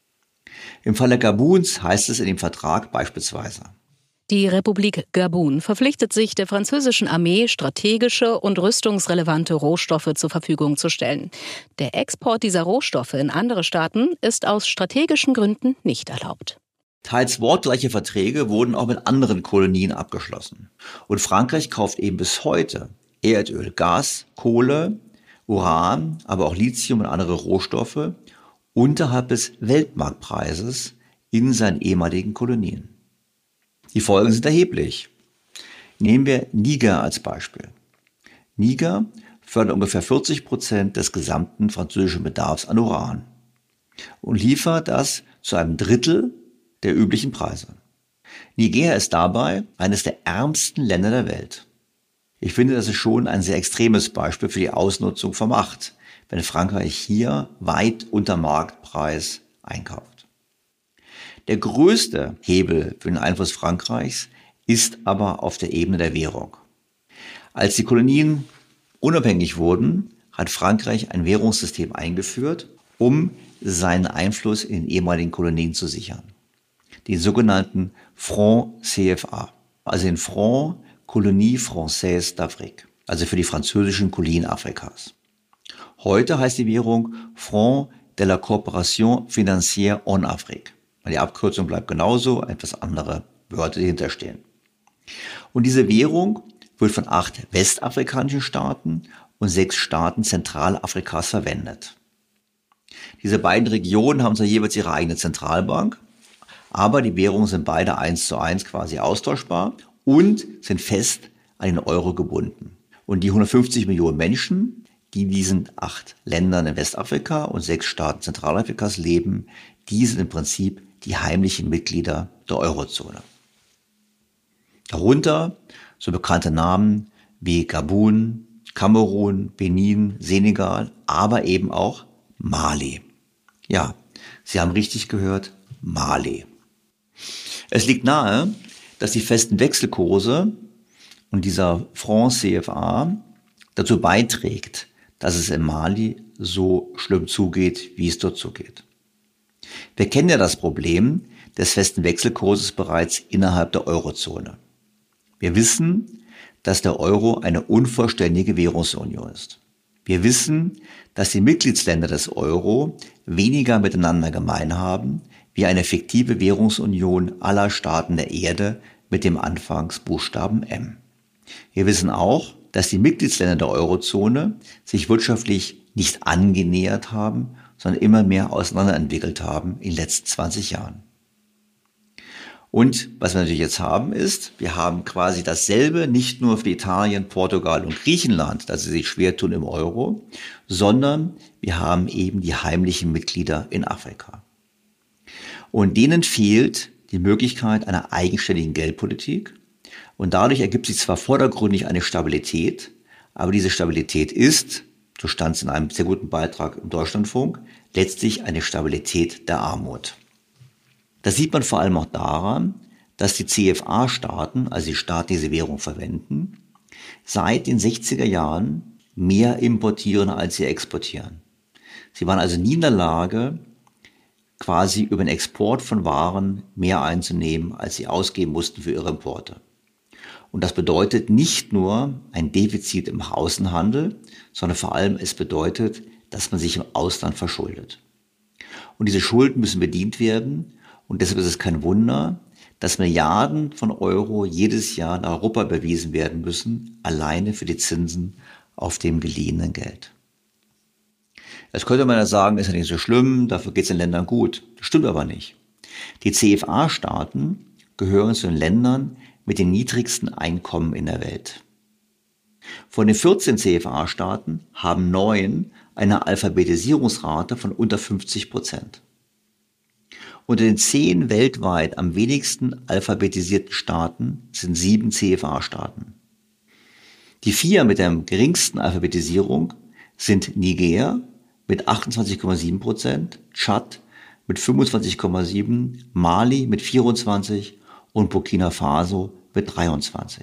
Im Falle Gabuns heißt es in dem Vertrag beispielsweise: Die Republik Gabun verpflichtet sich, der französischen Armee strategische und rüstungsrelevante Rohstoffe zur Verfügung zu stellen. Der Export dieser Rohstoffe in andere Staaten ist aus strategischen Gründen nicht erlaubt. Teils wortgleiche Verträge wurden auch mit anderen Kolonien abgeschlossen. Und Frankreich kauft eben bis heute Erdöl, Gas, Kohle, Uran, aber auch Lithium und andere Rohstoffe unterhalb des Weltmarktpreises in seinen ehemaligen Kolonien. Die Folgen sind erheblich. Nehmen wir Niger als Beispiel. Niger fördert ungefähr 40% des gesamten französischen Bedarfs an Uran und liefert das zu einem Drittel der üblichen Preise. Niger ist dabei eines der ärmsten Länder der Welt. Ich finde, das ist schon ein sehr extremes Beispiel für die Ausnutzung von Macht, wenn Frankreich hier weit unter Marktpreis einkauft. Der größte Hebel für den Einfluss Frankreichs ist aber auf der Ebene der Währung. Als die Kolonien unabhängig wurden, hat Frankreich ein Währungssystem eingeführt, um seinen Einfluss in den ehemaligen Kolonien zu sichern. Den sogenannten Franc CFA, also den Franc Colonie Française d'Afrique, also für die französischen Kolonien Afrikas. Heute heißt die Währung Franc de la Coopération Financière en Afrique. Die Abkürzung bleibt genauso, etwas andere Wörter dahinter stehen. Und diese Währung wird von 8 westafrikanischen Staaten und 6 Staaten Zentralafrikas verwendet. Diese beiden Regionen haben zwar jeweils ihre eigene Zentralbank, aber die Währungen sind beide 1:1 quasi austauschbar und sind fest an den Euro gebunden. Und die 150 Millionen Menschen, die in diesen 8 Ländern in Westafrika und 6 Staaten Zentralafrikas leben, die sind im Prinzip die heimlichen Mitglieder der Eurozone. Darunter so bekannte Namen wie Gabun, Kamerun, Benin, Senegal, aber eben auch Mali. Ja, Sie haben richtig gehört, Mali. Es liegt nahe, dass die festen Wechselkurse und dieser Franc CFA dazu beiträgt, dass es in Mali so schlimm zugeht, wie es dort zugeht. Wir kennen ja das Problem des festen Wechselkurses bereits innerhalb der Eurozone. Wir wissen, dass der Euro eine unvollständige Währungsunion ist. Wir wissen, dass die Mitgliedsländer des Euro weniger miteinander gemein haben, wie eine fiktive Währungsunion aller Staaten der Erde mit dem Anfangsbuchstaben M. Wir wissen auch, dass die Mitgliedsländer der Eurozone sich wirtschaftlich nicht angenähert haben, sondern immer mehr auseinanderentwickelt haben in den letzten 20 Jahren. Und was wir natürlich jetzt haben ist, wir haben quasi dasselbe nicht nur für Italien, Portugal und Griechenland, dass sie sich schwer tun im Euro, sondern wir haben eben die heimlichen Mitglieder in Afrika. Und denen fehlt die Möglichkeit einer eigenständigen Geldpolitik. Und dadurch ergibt sich zwar vordergründig eine Stabilität, aber diese Stabilität ist, so stand es in einem sehr guten Beitrag im Deutschlandfunk, letztlich eine Stabilität der Armut. Das sieht man vor allem auch daran, dass die CFA-Staaten, also die Staaten, die diese Währung verwenden, seit den 60er Jahren mehr importieren, als sie exportieren. Sie waren also nie in der Lage, quasi über den Export von Waren mehr einzunehmen, als sie ausgeben mussten für ihre Importe. Und das bedeutet nicht nur ein Defizit im Außenhandel, sondern vor allem es bedeutet, dass man sich im Ausland verschuldet. Und diese Schulden müssen bedient werden. Und deshalb ist es kein Wunder, dass Milliarden von Euro jedes Jahr nach Europa überwiesen werden müssen, alleine für die Zinsen auf dem geliehenen Geld. Jetzt könnte man ja sagen, ist ja nicht so schlimm, dafür geht es den Ländern gut. Das stimmt aber nicht. Die CFA-Staaten gehören zu den Ländern mit den niedrigsten Einkommen in der Welt. Von den 14 CFA-Staaten haben 9 eine Alphabetisierungsrate von unter 50%. Unter den 10 weltweit am wenigsten alphabetisierten Staaten sind 7 CFA-Staaten. Die 4 mit der geringsten Alphabetisierung sind Niger mit 28,7%, Tschad mit 25,7%, Mali mit 24% und Burkina Faso mit 23%.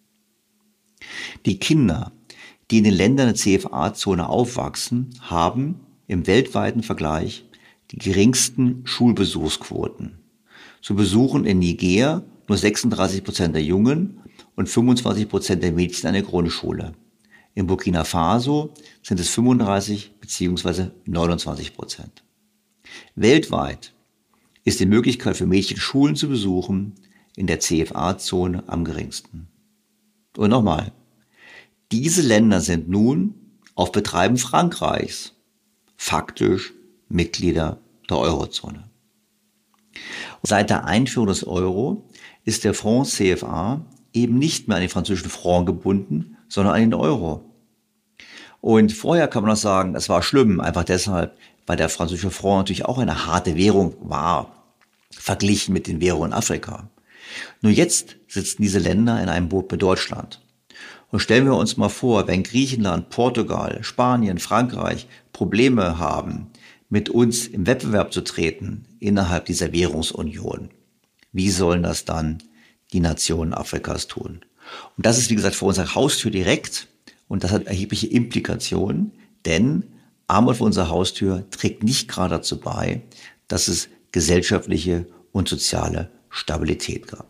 Die Kinder, die in den Ländern der CFA-Zone aufwachsen, haben im weltweiten Vergleich die geringsten Schulbesuchsquoten. So besuchen in Niger nur 36% der Jungen und 25% der Mädchen eine Grundschule. In Burkina Faso sind es 35 bzw. 29%. Weltweit ist die Möglichkeit für Mädchen, Schulen zu besuchen, in der CFA-Zone am geringsten. Und nochmal, diese Länder sind nun auf Betreiben Frankreichs faktisch Mitglieder der Eurozone. Seit der Einführung des Euro ist der Franc CFA eben nicht mehr an den französischen Franc gebunden, sondern an den Euro. Und vorher kann man noch sagen, es war schlimm, einfach deshalb, weil der französische Franc natürlich auch eine harte Währung war, verglichen mit den Währungen in Afrika. Nur jetzt sitzen diese Länder in einem Boot mit Deutschland. Und stellen wir uns mal vor, wenn Griechenland, Portugal, Spanien, Frankreich Probleme haben, mit uns im Wettbewerb zu treten innerhalb dieser Währungsunion. Wie sollen das dann die Nationen Afrikas tun? Und das ist, wie gesagt, vor unserer Haustür direkt und das hat erhebliche Implikationen, denn Armut vor unserer Haustür trägt nicht gerade dazu bei, dass es gesellschaftliche und soziale Stabilität gab.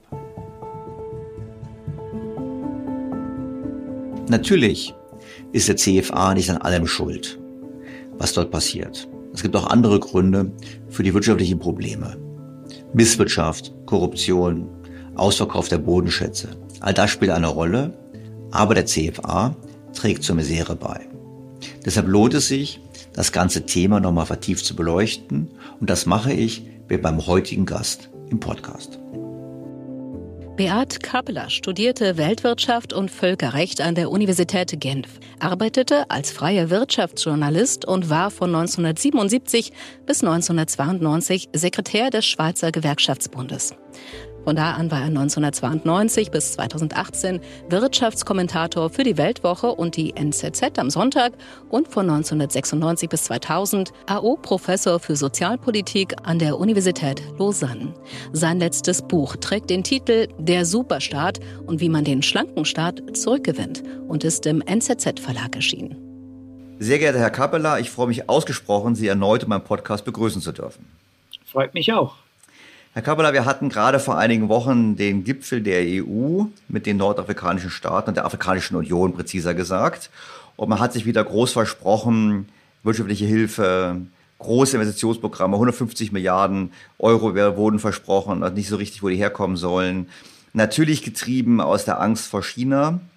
Natürlich ist der CFA nicht an allem schuld, was dort passiert. Es gibt auch andere Gründe für die wirtschaftlichen Probleme. Misswirtschaft, Korruption, Ausverkauf der Bodenschätze. All das spielt eine Rolle, aber der CFA trägt zur Misere bei. Deshalb lohnt es sich, das ganze Thema nochmal vertieft zu beleuchten und das mache ich mit meinem heutigen Gast im Podcast. Beat Kappeler studierte Weltwirtschaft und Völkerrecht an der Universität Genf, arbeitete als freier Wirtschaftsjournalist und war von 1977 bis 1992 Sekretär des Schweizer Gewerkschaftsbundes. Von da an war er 1992 bis 2018 Wirtschaftskommentator für die Weltwoche und die NZZ am Sonntag und von 1996 bis 2000 AO-Professor für Sozialpolitik an der Universität Lausanne. Sein letztes Buch trägt den Titel Der Superstaat und wie man den schlanken Staat zurückgewinnt und ist im NZZ-Verlag erschienen. Sehr geehrter Herr Kappeler, ich freue mich ausgesprochen, Sie erneut in meinem Podcast begrüßen zu dürfen. Freut mich auch. Herr Kappeler, wir hatten gerade vor einigen Wochen den Gipfel der EU mit den nordafrikanischen Staaten und der Afrikanischen Union, präziser gesagt. Und man hat sich wieder groß versprochen, wirtschaftliche Hilfe, große Investitionsprogramme, 150 Milliarden Euro wurden versprochen und nicht so richtig, wo die herkommen sollen. Natürlich getrieben aus der Angst vor China.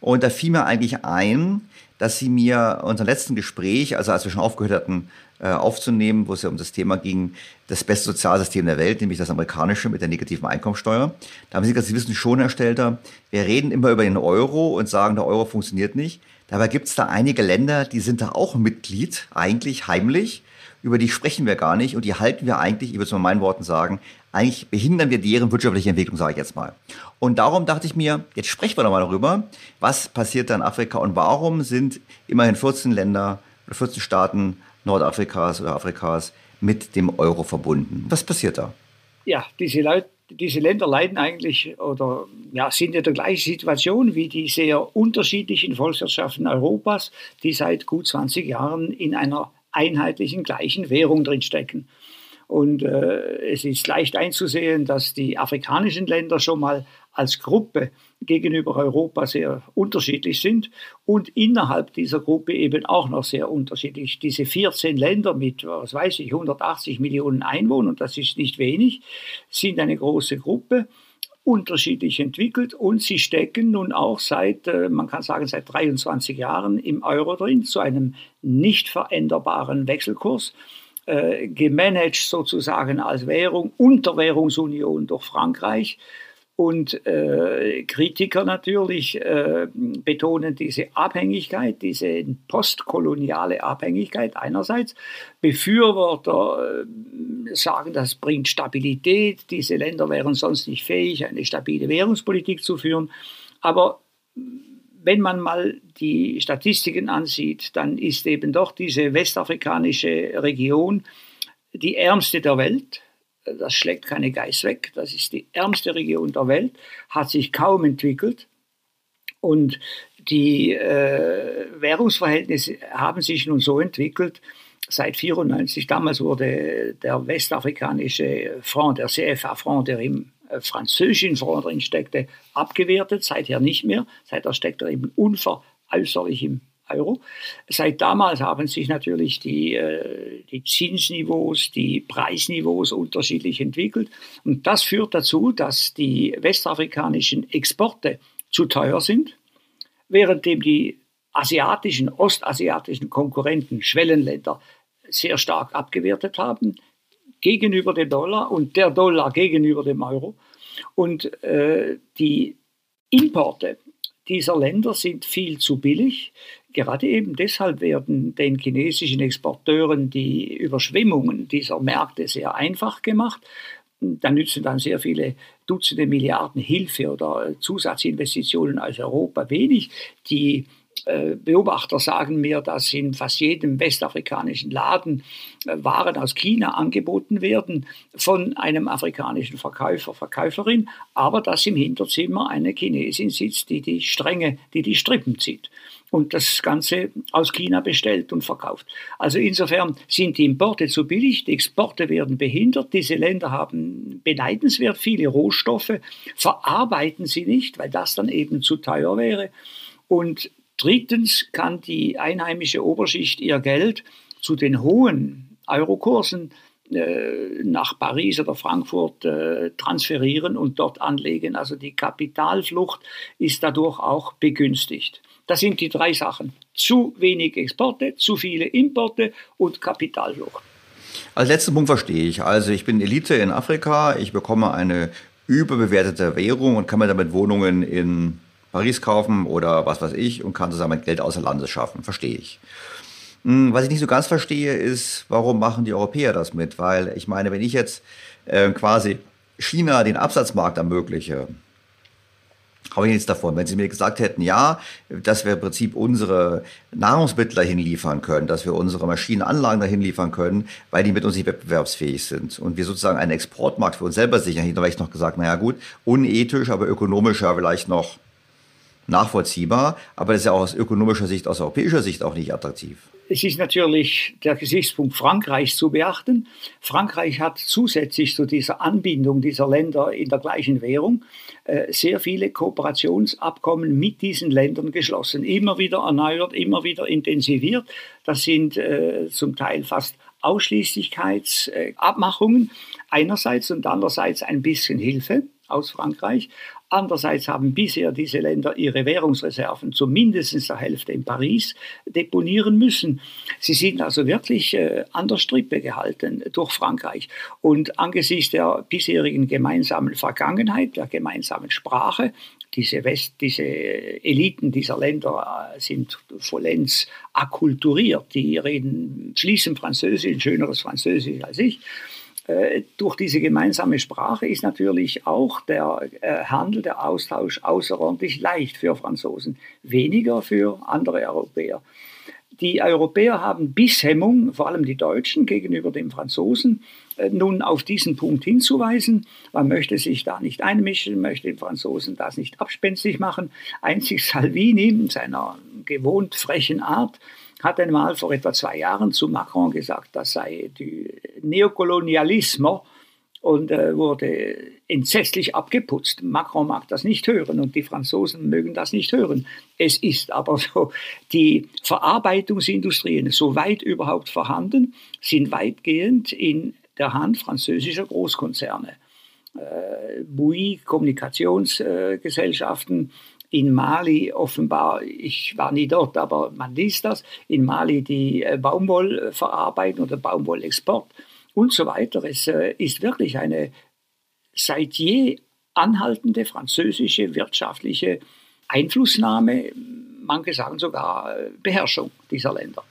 Und da fiel mir eigentlich ein, dass Sie mir unser letzten Gespräch, also als wir schon aufgehört hatten aufzunehmen, wo es ja um das Thema ging, das beste Sozialsystem der Welt, nämlich das amerikanische mit der negativen Einkommensteuer. Da haben Sie gesagt, Sie wissen schon, Herr Stelter, wir reden immer über den Euro und sagen, der Euro funktioniert nicht. Dabei gibt es da einige Länder, die sind da auch Mitglied, eigentlich heimlich. Über die sprechen wir gar nicht und die halten wir eigentlich, ich würde es mal in meinen Worten sagen, eigentlich behindern wir deren wirtschaftliche Entwicklung, sage ich jetzt mal. Und darum dachte ich mir, jetzt sprechen wir doch mal darüber, was passiert da in Afrika und warum sind immerhin 14 Länder oder 14 Staaten Nordafrikas oder Afrikas mit dem Euro verbunden. Was passiert da? Ja, diese Länder leiden eigentlich oder sind in der gleichen Situation wie die sehr unterschiedlichen Volkswirtschaften Europas, die seit gut 20 Jahren in einer einheitlichen, gleichen Währung drinstecken. Und es ist leicht einzusehen, dass die afrikanischen Länder schon mal als Gruppe gegenüber Europa sehr unterschiedlich sind und innerhalb dieser Gruppe eben auch noch sehr unterschiedlich. Diese 14 Länder mit, 180 Millionen Einwohnern, das ist nicht wenig, sind eine große Gruppe, unterschiedlich entwickelt und sie stecken nun auch seit 23 Jahren im Euro drin, zu einem nicht veränderbaren Wechselkurs. Gemanagt sozusagen als Währung, Unterwährungsunion durch Frankreich. Und Kritiker natürlich betonen diese Abhängigkeit, diese postkoloniale Abhängigkeit einerseits. Befürworter sagen, das bringt Stabilität, diese Länder wären sonst nicht fähig, eine stabile Währungspolitik zu führen. Aber wenn man mal die Statistiken ansieht, dann ist eben doch diese westafrikanische Region die ärmste der Welt. Das schlägt keine Geiß weg. Das ist die ärmste Region der Welt, hat sich kaum entwickelt. Und die Währungsverhältnisse haben sich nun so entwickelt, seit 1994, damals wurde der westafrikanische Franc, der CFA-Franc, der im französischen Franc drin steckte, abgewertet, seither nicht mehr. Seither steckt er eben unveräußerlich im Euro. Seit damals haben sich natürlich die Zinsniveaus, die Preisniveaus unterschiedlich entwickelt. Und das führt dazu, dass die westafrikanischen Exporte zu teuer sind, währenddem die ostasiatischen Konkurrenten, Schwellenländer, sehr stark abgewertet haben gegenüber dem Dollar und der Dollar gegenüber dem Euro. Und die Importe dieser Länder sind viel zu billig. Gerade eben deshalb werden den chinesischen Exporteuren die Überschwemmungen dieser Märkte sehr einfach gemacht. Da nützen dann sehr viele Dutzende Milliarden Hilfe oder Zusatzinvestitionen aus Europa wenig. Die Beobachter sagen mir, dass in fast jedem westafrikanischen Laden Waren aus China angeboten werden von einem afrikanischen Verkäufer, Verkäuferin, aber dass im Hinterzimmer eine Chinesin sitzt, die die Strippen zieht und das Ganze aus China bestellt und verkauft. Also insofern sind die Importe zu billig, die Exporte werden behindert, diese Länder haben beneidenswert viele Rohstoffe, verarbeiten sie nicht, weil das dann eben zu teuer wäre. Und drittens kann die einheimische Oberschicht ihr Geld zu den hohen Eurokursen nach Paris oder Frankfurt transferieren und dort anlegen. Also die Kapitalflucht ist dadurch auch begünstigt. Das sind die drei Sachen. Zu wenig Exporte, zu viele Importe und Kapitalflucht. Als letzten Punkt verstehe ich. Also ich bin Elite in Afrika, ich bekomme eine überbewertete Währung und kann mir damit Wohnungen in Paris kaufen oder was weiß ich und kann zusammen Geld außer Landes schaffen. Verstehe ich. Was ich nicht so ganz verstehe, ist, warum machen die Europäer das mit? Weil ich meine, wenn ich jetzt quasi China den Absatzmarkt ermögliche, habe ich nichts davon. Wenn Sie mir gesagt hätten, ja, dass wir im Prinzip unsere Nahrungsmittel dahin liefern können, dass wir unsere Maschinenanlagen dahin liefern können, weil die mit uns nicht wettbewerbsfähig sind und wir sozusagen einen Exportmarkt für uns selber sichern, dann hätte ich noch gesagt, naja gut, unethisch, aber ökonomischer vielleicht noch nachvollziehbar, aber das ist ja auch aus ökonomischer Sicht, aus europäischer Sicht auch nicht attraktiv. Es ist natürlich der Gesichtspunkt Frankreichs zu beachten. Frankreich hat zusätzlich zu dieser Anbindung dieser Länder in der gleichen Währung sehr viele Kooperationsabkommen mit diesen Ländern geschlossen. Immer wieder erneuert, immer wieder intensiviert. Das sind zum Teil fast Ausschließlichkeitsabmachungen einerseits und andererseits ein bisschen Hilfe aus Frankreich. Andererseits haben bisher diese Länder ihre Währungsreserven zu mindestens der Hälfte in Paris deponieren müssen. Sie sind also wirklich an der Strippe gehalten durch Frankreich. Und angesichts der bisherigen gemeinsamen Vergangenheit, der gemeinsamen Sprache, diese Eliten dieser Länder sind vollends akkulturiert. Die fließend Französisch, ein schöneres Französisch als ich. Durch diese gemeinsame Sprache ist natürlich auch der Handel, der Austausch außerordentlich leicht für Franzosen, weniger für andere Europäer. Die Europäer haben Bisshemmung, vor allem die Deutschen, gegenüber den Franzosen, nun auf diesen Punkt hinzuweisen. Man möchte sich da nicht einmischen, möchte den Franzosen das nicht abspenstig machen. Einzig Salvini in seiner gewohnt frechen Art hat einmal vor etwa 2 Jahren zu Macron gesagt, das sei die Neokolonialismo und wurde entsetzlich abgeputzt. Macron mag das nicht hören und die Franzosen mögen das nicht hören. Es ist aber so, die Verarbeitungsindustrien, soweit überhaupt vorhanden, sind weitgehend in der Hand französischer Großkonzerne. Bouygues, Kommunikationsgesellschaften, in Mali offenbar, ich war nie dort, aber man liest das, in Mali die Baumwollverarbeitung oder Baumwollexport und so weiter. Es ist wirklich eine seit je anhaltende französische wirtschaftliche Einflussnahme, manche sagen sogar Beherrschung dieser Länder.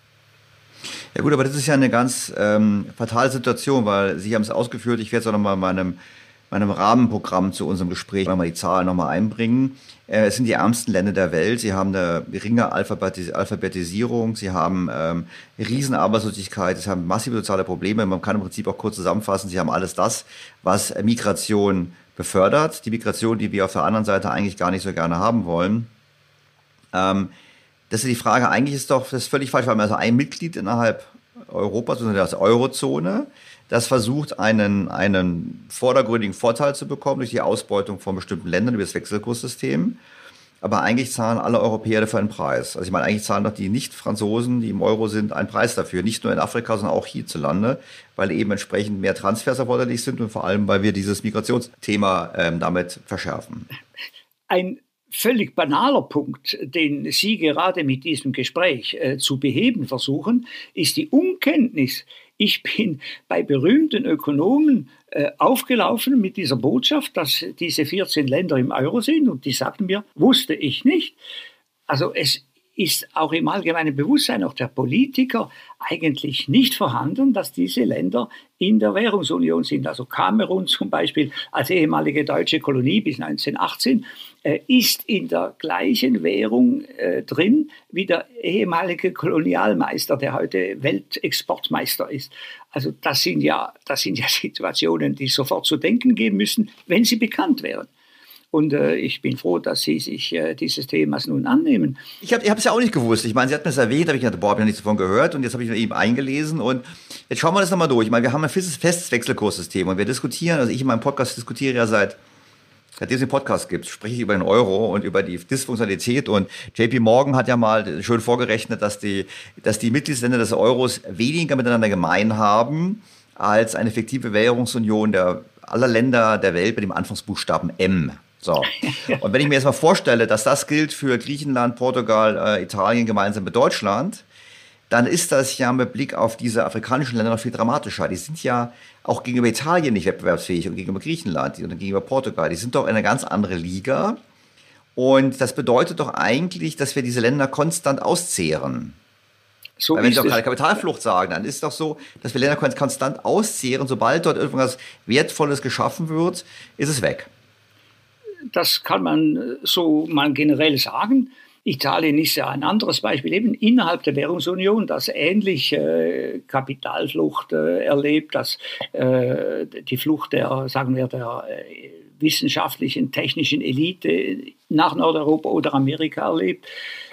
Ja gut, aber das ist ja eine ganz fatale Situation, weil Sie haben es ausgeführt, ich werde es auch nochmal in meinem Rahmenprogramm zu unserem Gespräch mal die Zahlen nochmal einbringen. Es sind die ärmsten Länder der Welt. Sie haben eine geringe Alphabetisierung. Sie haben Riesenarbeitslosigkeit. Sie haben massive soziale Probleme. Man kann im Prinzip auch kurz zusammenfassen. Sie haben alles das, was Migration befördert. Die Migration, die wir auf der anderen Seite eigentlich gar nicht so gerne haben wollen. Das ist die Frage. Eigentlich ist doch das völlig falsch, weil man also ein Mitglied innerhalb Europas, also der Eurozone, das versucht, einen vordergründigen Vorteil zu bekommen durch die Ausbeutung von bestimmten Ländern über das Wechselkurssystem. Aber eigentlich zahlen alle Europäer dafür einen Preis. Also ich meine, eigentlich zahlen doch die Nicht-Franzosen, die im Euro sind, einen Preis dafür. Nicht nur in Afrika, sondern auch hierzulande, weil eben entsprechend mehr Transfers erforderlich sind und vor allem, weil wir dieses Migrationsthema damit verschärfen. Ein völlig banaler Punkt, den Sie gerade mit diesem Gespräch zu beheben versuchen, ist die Unkenntnis. Ich bin bei berühmten Ökonomen aufgelaufen mit dieser Botschaft, dass diese 14 Länder im Euro sind und die sagten mir, wusste ich nicht. Also es ist auch im allgemeinen Bewusstsein auch der Politiker eigentlich nicht vorhanden, dass diese Länder in der Währungsunion sind. Also Kamerun zum Beispiel als ehemalige deutsche Kolonie bis 1918 ist in der gleichen Währung drin wie der ehemalige Kolonialmeister, der heute Weltexportmeister ist. Also das sind ja Situationen, die sofort zu denken geben müssen, wenn sie bekannt wären. Und ich bin froh, dass Sie sich dieses Themas nun annehmen. Ich hab es ja auch nicht gewusst. Ich meine, Sie hatten es erwähnt, habe ich gedacht, boah, habe ich noch nichts davon gehört. Und jetzt habe ich eben eingelesen. Und jetzt schauen wir das nochmal durch. Ich meine, wir haben ein festes Wechselkurssystem. Und wir diskutieren, also ich in meinem Podcast diskutiere ja seitdem es den Podcast gibt, spreche ich über den Euro und über die Dysfunktionalität. Und JP Morgan hat ja mal schön vorgerechnet, dass die Mitgliedsländer des Euros weniger miteinander gemein haben als eine fiktive Währungsunion aller Länder der Welt mit dem Anfangsbuchstaben M. So. Und wenn ich mir jetzt mal vorstelle, dass das gilt für Griechenland, Portugal, Italien gemeinsam mit Deutschland, dann ist das ja mit Blick auf diese afrikanischen Länder noch viel dramatischer. Die sind ja auch gegenüber Italien nicht wettbewerbsfähig und gegenüber Griechenland und gegenüber Portugal. Die sind doch in eine ganz andere Liga. Und das bedeutet doch eigentlich, dass wir diese Länder konstant auszehren. So weil wenn Sie auch keine Kapitalflucht sagen, dann ist es doch so, dass wir Länder konstant auszehren. Sobald dort irgendwas Wertvolles geschaffen wird, ist es weg. Das kann man so mal generell sagen. Italien ist ja ein anderes Beispiel, eben innerhalb der Währungsunion, das ähnlich Kapitalflucht erlebt, dass die Flucht der wissenschaftlichen, technischen Elite nach Nordeuropa oder Amerika erlebt.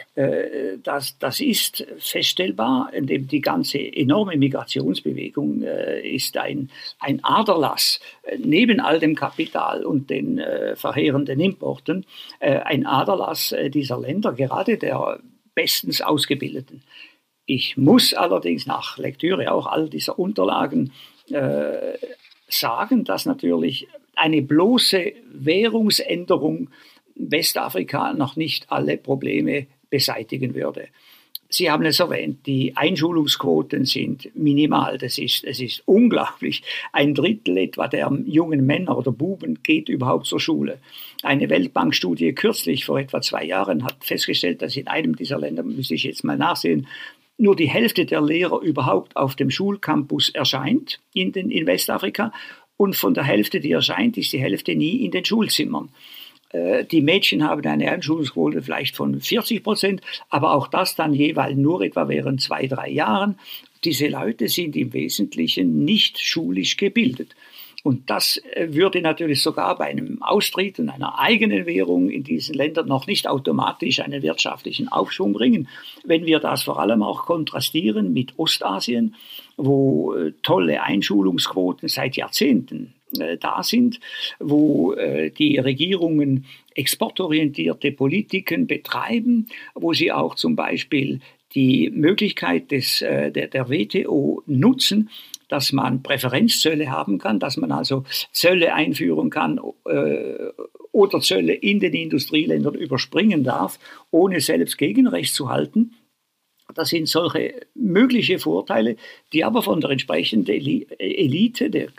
Das ist feststellbar, indem die ganze enorme Migrationsbewegung ist ein Aderlass neben all dem Kapital und den verheerenden Importen, ein Aderlass dieser Länder, gerade der bestens ausgebildeten. Ich muss allerdings nach Lektüre auch all dieser Unterlagen sagen, dass natürlich eine bloße Währungsänderung Westafrika noch nicht alle Probleme beseitigen würde. Sie haben es erwähnt, die Einschulungsquoten sind minimal. Es ist unglaublich. 1/3 etwa der jungen Männer oder Buben geht überhaupt zur Schule. Eine Weltbankstudie kürzlich vor etwa 2 Jahren hat festgestellt, dass in einem dieser Länder, müsste ich jetzt mal nachsehen, nur die Hälfte der Lehrer überhaupt auf dem Schulcampus erscheint in Westafrika. Und von der Hälfte, die erscheint, ist die Hälfte nie in den Schulzimmern. Die Mädchen haben eine Einschulungsquote vielleicht von 40%, aber auch das dann jeweils nur etwa während 2-3 Jahren. Diese Leute sind im Wesentlichen nicht schulisch gebildet. Und das würde natürlich sogar bei einem Austritt und einer eigenen Währung in diesen Ländern noch nicht automatisch einen wirtschaftlichen Aufschwung bringen. Wenn wir das vor allem auch kontrastieren mit Ostasien, wo tolle Einschulungsquoten seit Jahrzehnten da sind, wo die Regierungen exportorientierte Politiken betreiben, wo sie auch zum Beispiel die Möglichkeit der WTO nutzen, dass man Präferenzzölle haben kann, dass man also Zölle einführen kann oder Zölle in den Industrieländern überspringen darf, ohne selbst Gegenrecht zu halten. Das sind solche mögliche Vorteile, die aber von der entsprechenden Elite, der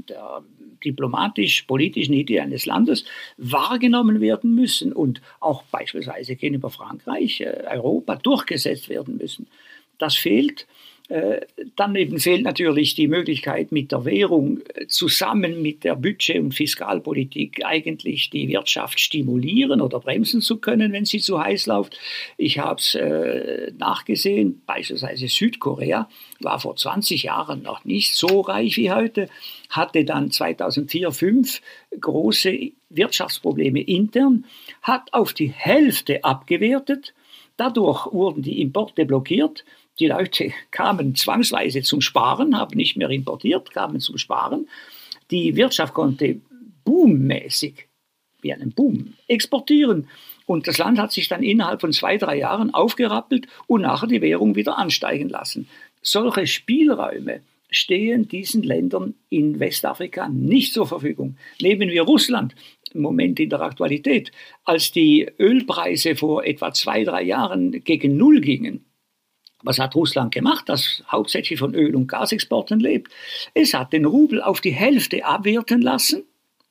diplomatisch-politischen Elite eines Landes wahrgenommen werden müssen und auch beispielsweise gegenüber Frankreich, Europa durchgesetzt werden müssen. Das fehlt. Dann eben fehlt natürlich die Möglichkeit, mit der Währung zusammen mit der Budget- und Fiskalpolitik eigentlich die Wirtschaft stimulieren oder bremsen zu können, wenn sie zu heiß läuft. Ich habe es nachgesehen, beispielsweise Südkorea war vor 20 Jahren noch nicht so reich wie heute, hatte dann 2004-2005 große Wirtschaftsprobleme intern, hat auf die Hälfte abgewertet, dadurch wurden die Importe blockiert. Die Leute kamen zwangsweise zum Sparen, haben nicht mehr importiert, kamen zum Sparen. Die Wirtschaft konnte boommäßig, wie einen Boom, exportieren. Und das Land hat sich dann innerhalb von 2-3 Jahren aufgerappelt und nachher die Währung wieder ansteigen lassen. Solche Spielräume stehen diesen Ländern in Westafrika nicht zur Verfügung. Nehmen wir Russland. Im Moment in der Aktualität, als die Ölpreise vor etwa 2-3 Jahren gegen Null gingen. Was hat Russland gemacht, das hauptsächlich von Öl- und Gasexporten lebt? Es hat den Rubel auf die Hälfte abwerten lassen.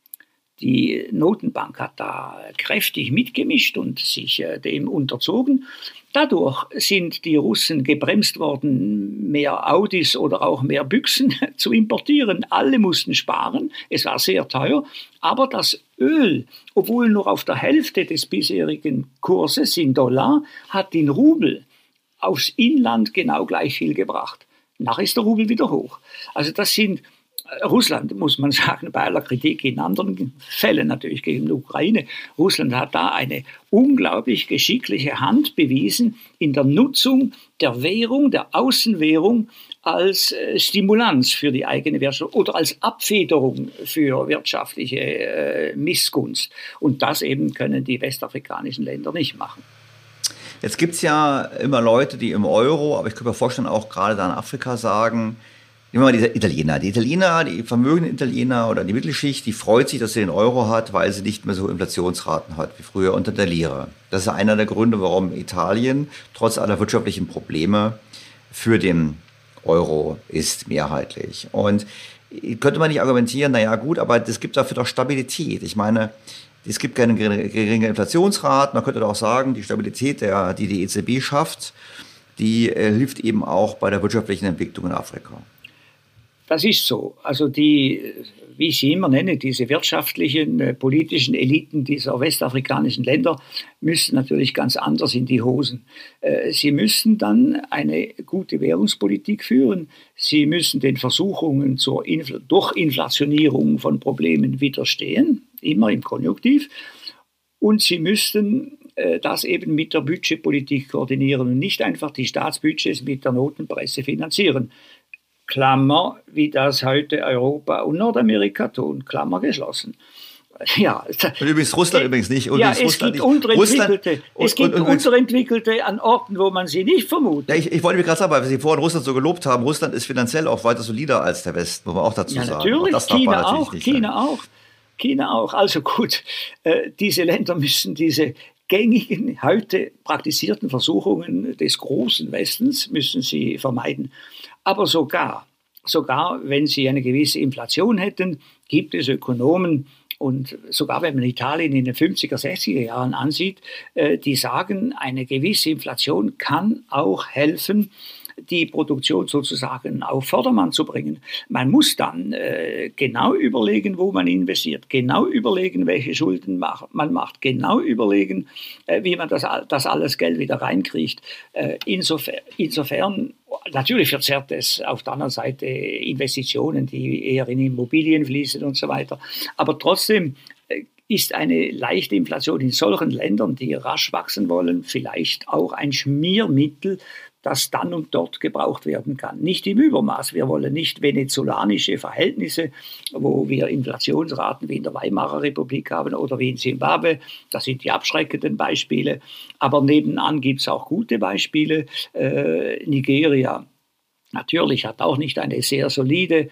Die Notenbank hat da kräftig mitgemischt und sich dem unterzogen. Dadurch sind die Russen gebremst worden, mehr Audis oder auch mehr Büchsen zu importieren. Alle mussten sparen, es war sehr teuer, aber das Öl, obwohl nur auf der Hälfte des bisherigen Kurses in Dollar, hat den Rubel aufs Inland genau gleich viel gebracht. Nachher ist der Rubel wieder hoch. Also das sind Russland, muss man sagen, bei aller Kritik in anderen Fällen natürlich gegen die Ukraine. Russland hat da eine unglaublich geschickliche Hand bewiesen in der Nutzung der Währung, der Außenwährung als Stimulanz für die eigene Wirtschaft oder als Abfederung für wirtschaftliche Missgunst. Und das eben können die westafrikanischen Länder nicht machen. Jetzt gibt es ja immer Leute, die im Euro, aber ich könnte mir vorstellen, auch gerade da in Afrika sagen, nehmen wir mal die Italiener, die vermögenden Italiener oder die Mittelschicht, die freut sich, dass sie den Euro hat, weil sie nicht mehr so Inflationsraten hat wie früher unter der Lira. Das ist einer der Gründe, warum Italien trotz aller wirtschaftlichen Probleme für den Euro ist mehrheitlich. Und könnte man nicht argumentieren, naja gut, aber es gibt dafür doch Stabilität. Ich meine, es gibt keine geringe Inflationsraten. Man könnte doch auch sagen, die Stabilität, die die EZB schafft, die hilft eben auch bei der wirtschaftlichen Entwicklung in Afrika. Das ist so. Also die, wie ich sie immer nenne, diese wirtschaftlichen, politischen Eliten dieser westafrikanischen Länder müssen natürlich ganz anders in die Hosen. Sie müssen dann eine gute Währungspolitik führen. Sie müssen den Versuchungen zur Durchinflationierung von Problemen widerstehen, immer im Konjunktiv. Und sie müssten das eben mit der Budgetpolitik koordinieren und nicht einfach die Staatsbudgets mit der Notenpresse finanzieren. Klammer, wie das heute Europa und Nordamerika tun, Klammer geschlossen. Ja, und übrigens Russland übrigens nicht. Und ja, es gibt Unterentwickelte an Orten, wo man sie nicht vermutet. Ja, ich wollte mir gerade sagen, weil Sie vorhin Russland so gelobt haben, Russland ist finanziell auch weiter solider als der Westen, muss man auch dazu sagen. Natürlich, China auch. China auch. Also gut, diese Länder müssen diese gängigen, heute praktizierten Versuchungen des großen Westens müssen sie vermeiden. Aber sogar wenn sie eine gewisse Inflation hätten, gibt es Ökonomen, und sogar wenn man Italien in den 50er, 60er Jahren ansieht, die sagen, eine gewisse Inflation kann auch helfen, die Produktion sozusagen auf Vordermann zu bringen. Man muss dann genau überlegen, wo man investiert, genau überlegen, welche Schulden man macht, genau überlegen, wie man das alles Geld wieder reinkriegt. Insofern, natürlich verzerrt es auf der anderen Seite Investitionen, die eher in Immobilien fließen und so weiter. Aber trotzdem ist eine leichte Inflation in solchen Ländern, die rasch wachsen wollen, vielleicht auch ein Schmiermittel, das dann und dort gebraucht werden kann. Nicht im Übermaß. Wir wollen nicht venezolanische Verhältnisse, wo wir Inflationsraten wie in der Weimarer Republik haben oder wie in Zimbabwe. Das sind die abschreckenden Beispiele. Aber nebenan gibt es auch gute Beispiele. Nigeria natürlich hat auch nicht eine sehr solide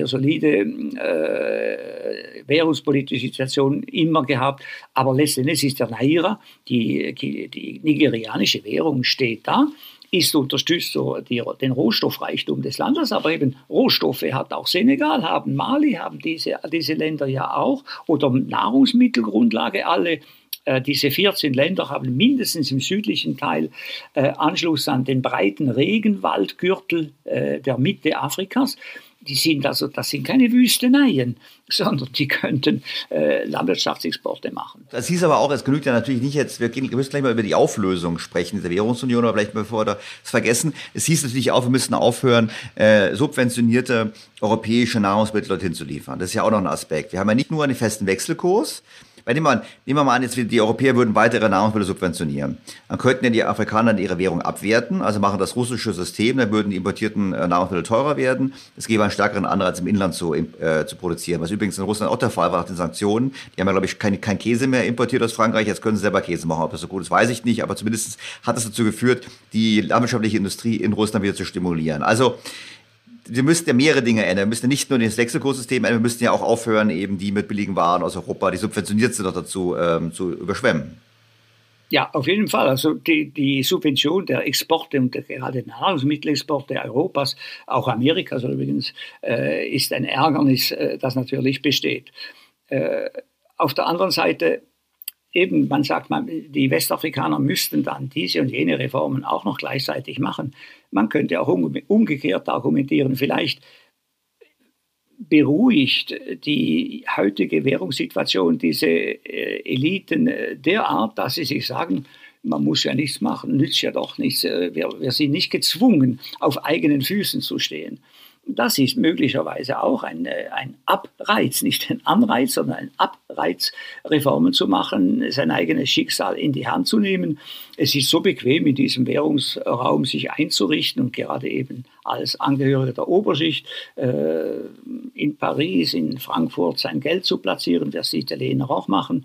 währungspolitische Situation immer gehabt. Aber letztendlich ist der Naira, die nigerianische Währung steht da, ist unterstützt durch den Rohstoffreichtum des Landes, aber eben Rohstoffe hat auch Senegal, haben Mali, haben diese Länder ja auch, oder Nahrungsmittelgrundlage, alle diese 14 Länder haben mindestens im südlichen Teil Anschluss an den breiten Regenwaldgürtel der Mitte Afrikas. Das sind keine Wüsteneien, sondern die könnten Landwirtschaftsexporte machen. Das hieß aber auch, es genügt ja natürlich nicht jetzt, wir müssen gleich mal über die Auflösung sprechen, dieser Währungsunion, aber vielleicht bevor wir das vergessen. Es hieß natürlich auch, wir müssen aufhören, subventionierte europäische Nahrungsmittel dorthin zu liefern. Das ist ja auch noch ein Aspekt. Wir haben ja nicht nur einen festen Wechselkurs. Nehmen wir mal an, jetzt die Europäer würden weitere Nahrungsmittel subventionieren. Dann könnten ja die Afrikaner ihre Währung abwerten, also machen das russische System, dann würden die importierten Nahrungsmittel teurer werden. Es gäbe einen stärkeren Anreiz, im Inland zu produzieren, was übrigens in Russland auch der Fall war nach den Sanktionen. Die haben ja, glaube ich, kein Käse mehr importiert aus Frankreich, jetzt können sie selber Käse machen. Ob das so gut ist, weiß ich nicht, aber zumindest hat es dazu geführt, die landwirtschaftliche Industrie in Russland wieder zu stimulieren. Also wir müssten ja mehrere Dinge ändern. Wir müssen ja nicht nur das Wechselkurssystem ändern, wir müssten ja auch aufhören, eben die mit billigen Waren aus Europa, die subventioniert sind, noch dazu zu überschwemmen. Ja, auf jeden Fall. Also die Subvention der Exporte und gerade der Nahrungsmittelexporte Europas, auch Amerikas übrigens, ist ein Ärgernis, das natürlich besteht. Auf der anderen Seite eben, man sagt, die Westafrikaner müssten dann diese und jene Reformen auch noch gleichzeitig machen. Man könnte auch umgekehrt argumentieren, vielleicht beruhigt die heutige Währungssituation diese Eliten derart, dass sie sich sagen, man muss ja nichts machen, nützt ja doch nichts, wir sind nicht gezwungen, auf eigenen Füßen zu stehen. Das ist möglicherweise auch ein Abreiz, nicht ein Anreiz, sondern ein Abreiz, Reformen zu machen, sein eigenes Schicksal in die Hand zu nehmen. Es ist so bequem, in diesem Währungsraum sich einzurichten und gerade eben als Angehöriger der Oberschicht in Paris, in Frankfurt sein Geld zu platzieren, das die Italiener auch machen.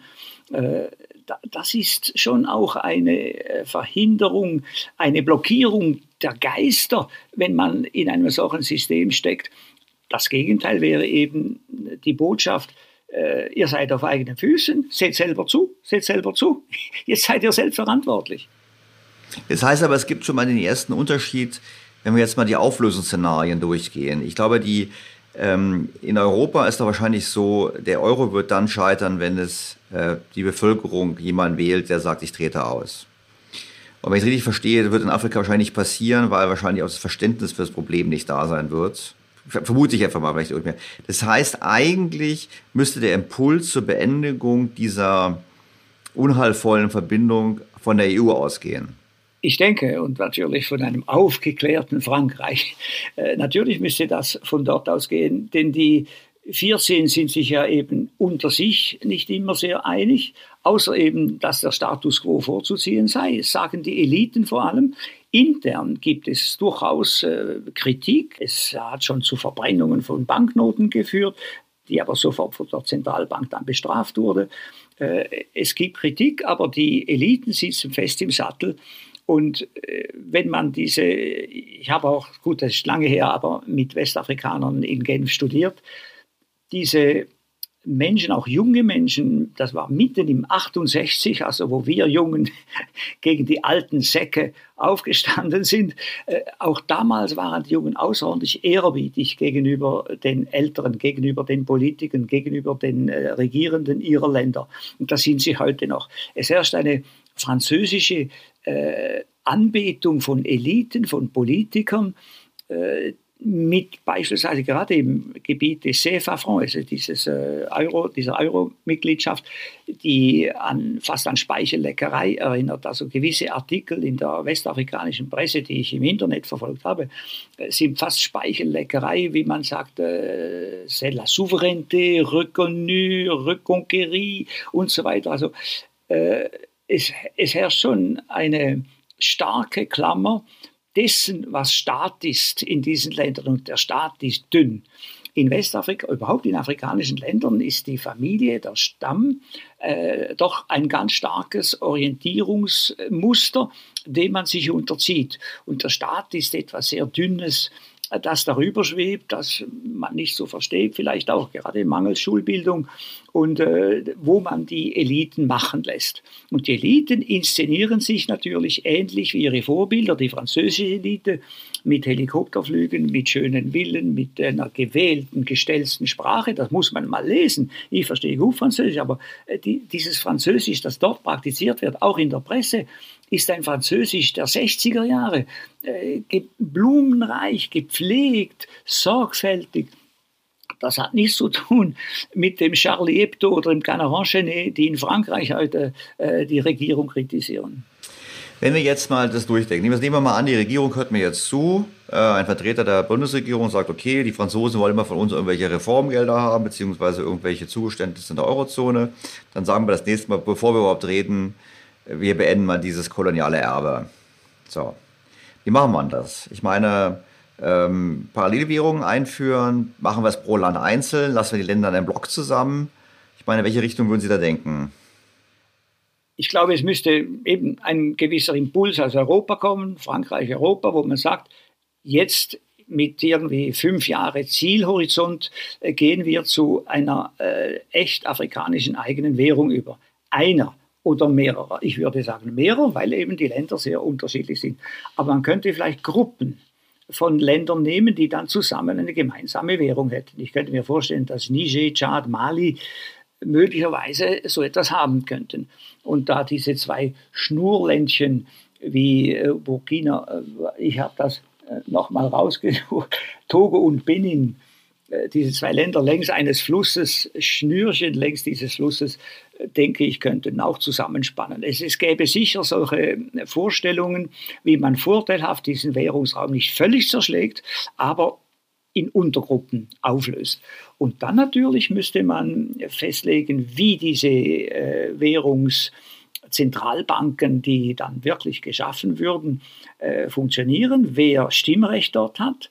Das ist schon auch eine Verhinderung, eine Blockierung der Geister, wenn man in einem solchen System steckt. Das Gegenteil wäre eben die Botschaft, ihr seid auf eigenen Füßen, seht selber zu, jetzt seid ihr selbst verantwortlich. Das heißt aber, es gibt schon mal den ersten Unterschied, wenn wir jetzt mal die Auflösungsszenarien durchgehen. Ich glaube, in Europa ist doch wahrscheinlich so, der Euro wird dann scheitern, wenn es die Bevölkerung jemanden wählt, der sagt, ich trete aus. Und wenn ich es richtig verstehe, wird in Afrika wahrscheinlich nicht passieren, weil wahrscheinlich auch das Verständnis für das Problem nicht da sein wird. Vermute ich einfach mal. Vielleicht nicht mehr. Das heißt, eigentlich müsste der Impuls zur Beendigung dieser unheilvollen Verbindung von der EU ausgehen. Ich denke, und natürlich von einem aufgeklärten Frankreich, natürlich müsste das von dort ausgehen, denn die 14 sind sich ja eben unter sich nicht immer sehr einig, außer eben, dass der Status quo vorzuziehen sei. Es sagen die Eliten vor allem. Intern gibt es durchaus Kritik. Es hat schon zu Verbrennungen von Banknoten geführt, die aber sofort von der Zentralbank dann bestraft wurde. Es gibt Kritik, aber die Eliten sitzen fest im Sattel. Und wenn man ich habe auch, gut, das ist lange her, aber mit Westafrikanern in Genf studiert, diese Menschen, auch junge Menschen, das war mitten im 68, also wo wir Jungen gegen die alten Säcke aufgestanden sind. Auch damals waren die Jungen außerordentlich ehrerbietig gegenüber den Älteren, gegenüber den Politikern, gegenüber den Regierenden ihrer Länder. Und das sind sie heute noch. Es herrscht eine französische Anbetung von Eliten, von Politikern, mit beispielsweise gerade im Gebiet des CFA-Francs, also dieser Euro-Mitgliedschaft, die fast an Speichelleckerei erinnert. Also gewisse Artikel in der westafrikanischen Presse, die ich im Internet verfolgt habe, sind fast Speichelleckerei, wie man sagt, c'est la souveraineté reconnue, reconquérie und so weiter. Also es herrscht schon eine starke Klammer dessen, was Staat ist in diesen Ländern, und der Staat ist dünn. In Westafrika, überhaupt in afrikanischen Ländern, ist die Familie, der Stamm, doch ein ganz starkes Orientierungsmuster, dem man sich unterzieht. Und der Staat ist etwas sehr Dünnes, das darüber schwebt, das man nicht so versteht, vielleicht auch gerade mangels Schulbildung, und wo man die Eliten machen lässt. Und die Eliten inszenieren sich natürlich ähnlich wie ihre Vorbilder, die französische Elite, mit Helikopterflügen, mit schönen Villen, mit einer gewählten, gestellten Sprache. Das muss man mal lesen. Ich verstehe gut Französisch, aber dieses Französisch, das dort praktiziert wird, auch in der Presse, ist ein Französisch der 60er Jahre, blumenreich, gepflegt, sorgfältig. Das hat nichts zu tun mit dem Charlie Hebdo oder dem Canard enchaîné, die in Frankreich heute die Regierung kritisieren. Wenn wir jetzt mal das durchdenken, nehmen wir mal an, die Regierung hört mir jetzt zu, ein Vertreter der Bundesregierung sagt, okay, die Franzosen wollen immer von uns irgendwelche Reformgelder haben, beziehungsweise irgendwelche Zugeständnisse in der Eurozone. Dann sagen wir das nächste Mal, bevor wir überhaupt reden, wir beenden mal dieses koloniale Erbe. So, wie machen wir das? Ich meine, Parallelwährungen einführen, machen wir es pro Land einzeln, lassen wir die Länder in einem Block zusammen. Ich meine, in welche Richtung würden Sie da denken? Ich glaube, es müsste eben ein gewisser Impuls aus Europa kommen, Frankreich, Europa, wo man sagt, jetzt mit irgendwie 5 Jahre Zielhorizont gehen wir zu einer echt afrikanischen eigenen Währung über. Einer oder mehrerer. Ich würde sagen mehrerer, weil eben die Länder sehr unterschiedlich sind. Aber man könnte vielleicht Gruppen von Ländern nehmen, die dann zusammen eine gemeinsame Währung hätten. Ich könnte mir vorstellen, dass Niger, Tschad, Mali möglicherweise so etwas haben könnten. Und da diese 2 Schnurländchen wie Burkina, ich habe das nochmal rausgesucht, Togo und Benin, diese 2 Länder längs eines Flusses, Schnürchen längs dieses Flusses, denke ich, könnten auch zusammenspannen. Es gäbe sicher solche Vorstellungen, wie man vorteilhaft diesen Währungsraum nicht völlig zerschlägt, aber in Untergruppen auflöst. Und dann natürlich müsste man festlegen, wie diese Währungszentralbanken, die dann wirklich geschaffen würden, funktionieren, wer Stimmrecht dort hat.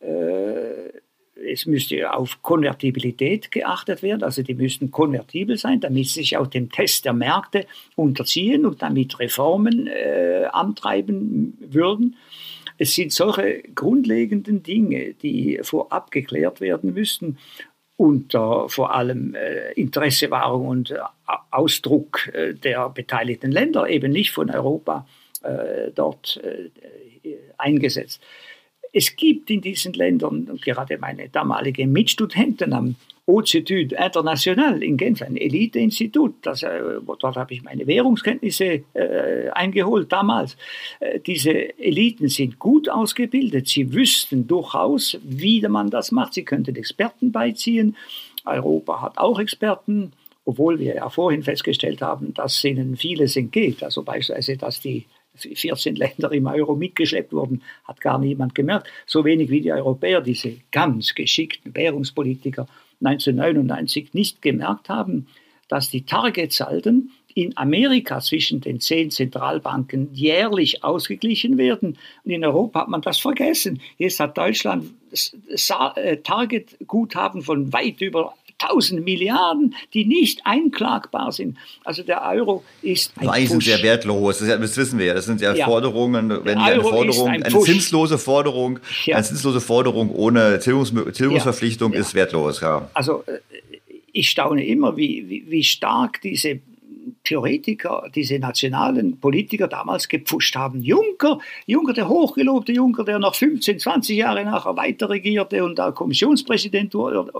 Es müsste auf Konvertibilität geachtet werden, also die müssten konvertibel sein, damit sie sich auch dem Test der Märkte unterziehen und damit Reformen antreiben würden. Es sind solche grundlegenden Dinge, die vorab geklärt werden müssten, unter vor allem Interessewahrung und Ausdruck der beteiligten Länder, eben nicht von Europa dort eingesetzt. Es gibt in diesen Ländern, gerade meine damalige Mitstudentin am Haute Études Internationales in Genf, ein Eliteinstitut, dort habe ich meine Währungskenntnisse eingeholt damals. Diese Eliten sind gut ausgebildet, sie wüssten durchaus, wie man das macht, sie könnten Experten beiziehen. Europa hat auch Experten, obwohl wir ja vorhin festgestellt haben, dass ihnen vieles entgeht, also beispielsweise, dass die 14 Länder im Euro mitgeschleppt wurden, hat gar niemand gemerkt. So wenig wie die Europäer, diese ganz geschickten Währungspolitiker 1999 nicht gemerkt haben, dass die Targetsalden in Amerika zwischen den 10 Zentralbanken jährlich ausgeglichen werden. Und in Europa hat man das vergessen. Jetzt hat Deutschland Targetguthaben von weit über 1000 Milliarden, die nicht einklagbar sind. Also der Euro ist ein Pfusch. Sind sehr wertlos, das wissen wir ja. Das sind ja Forderungen, wenn eine zinslose Forderung ohne Tilgungsverpflichtung ist wertlos. Ja. Also ich staune immer, wie stark diese Theoretiker, diese nationalen Politiker damals gepfuscht haben. Juncker, der hochgelobte Juncker, der noch 15, 20 Jahre nachher weiter regierte und da Kommissionspräsident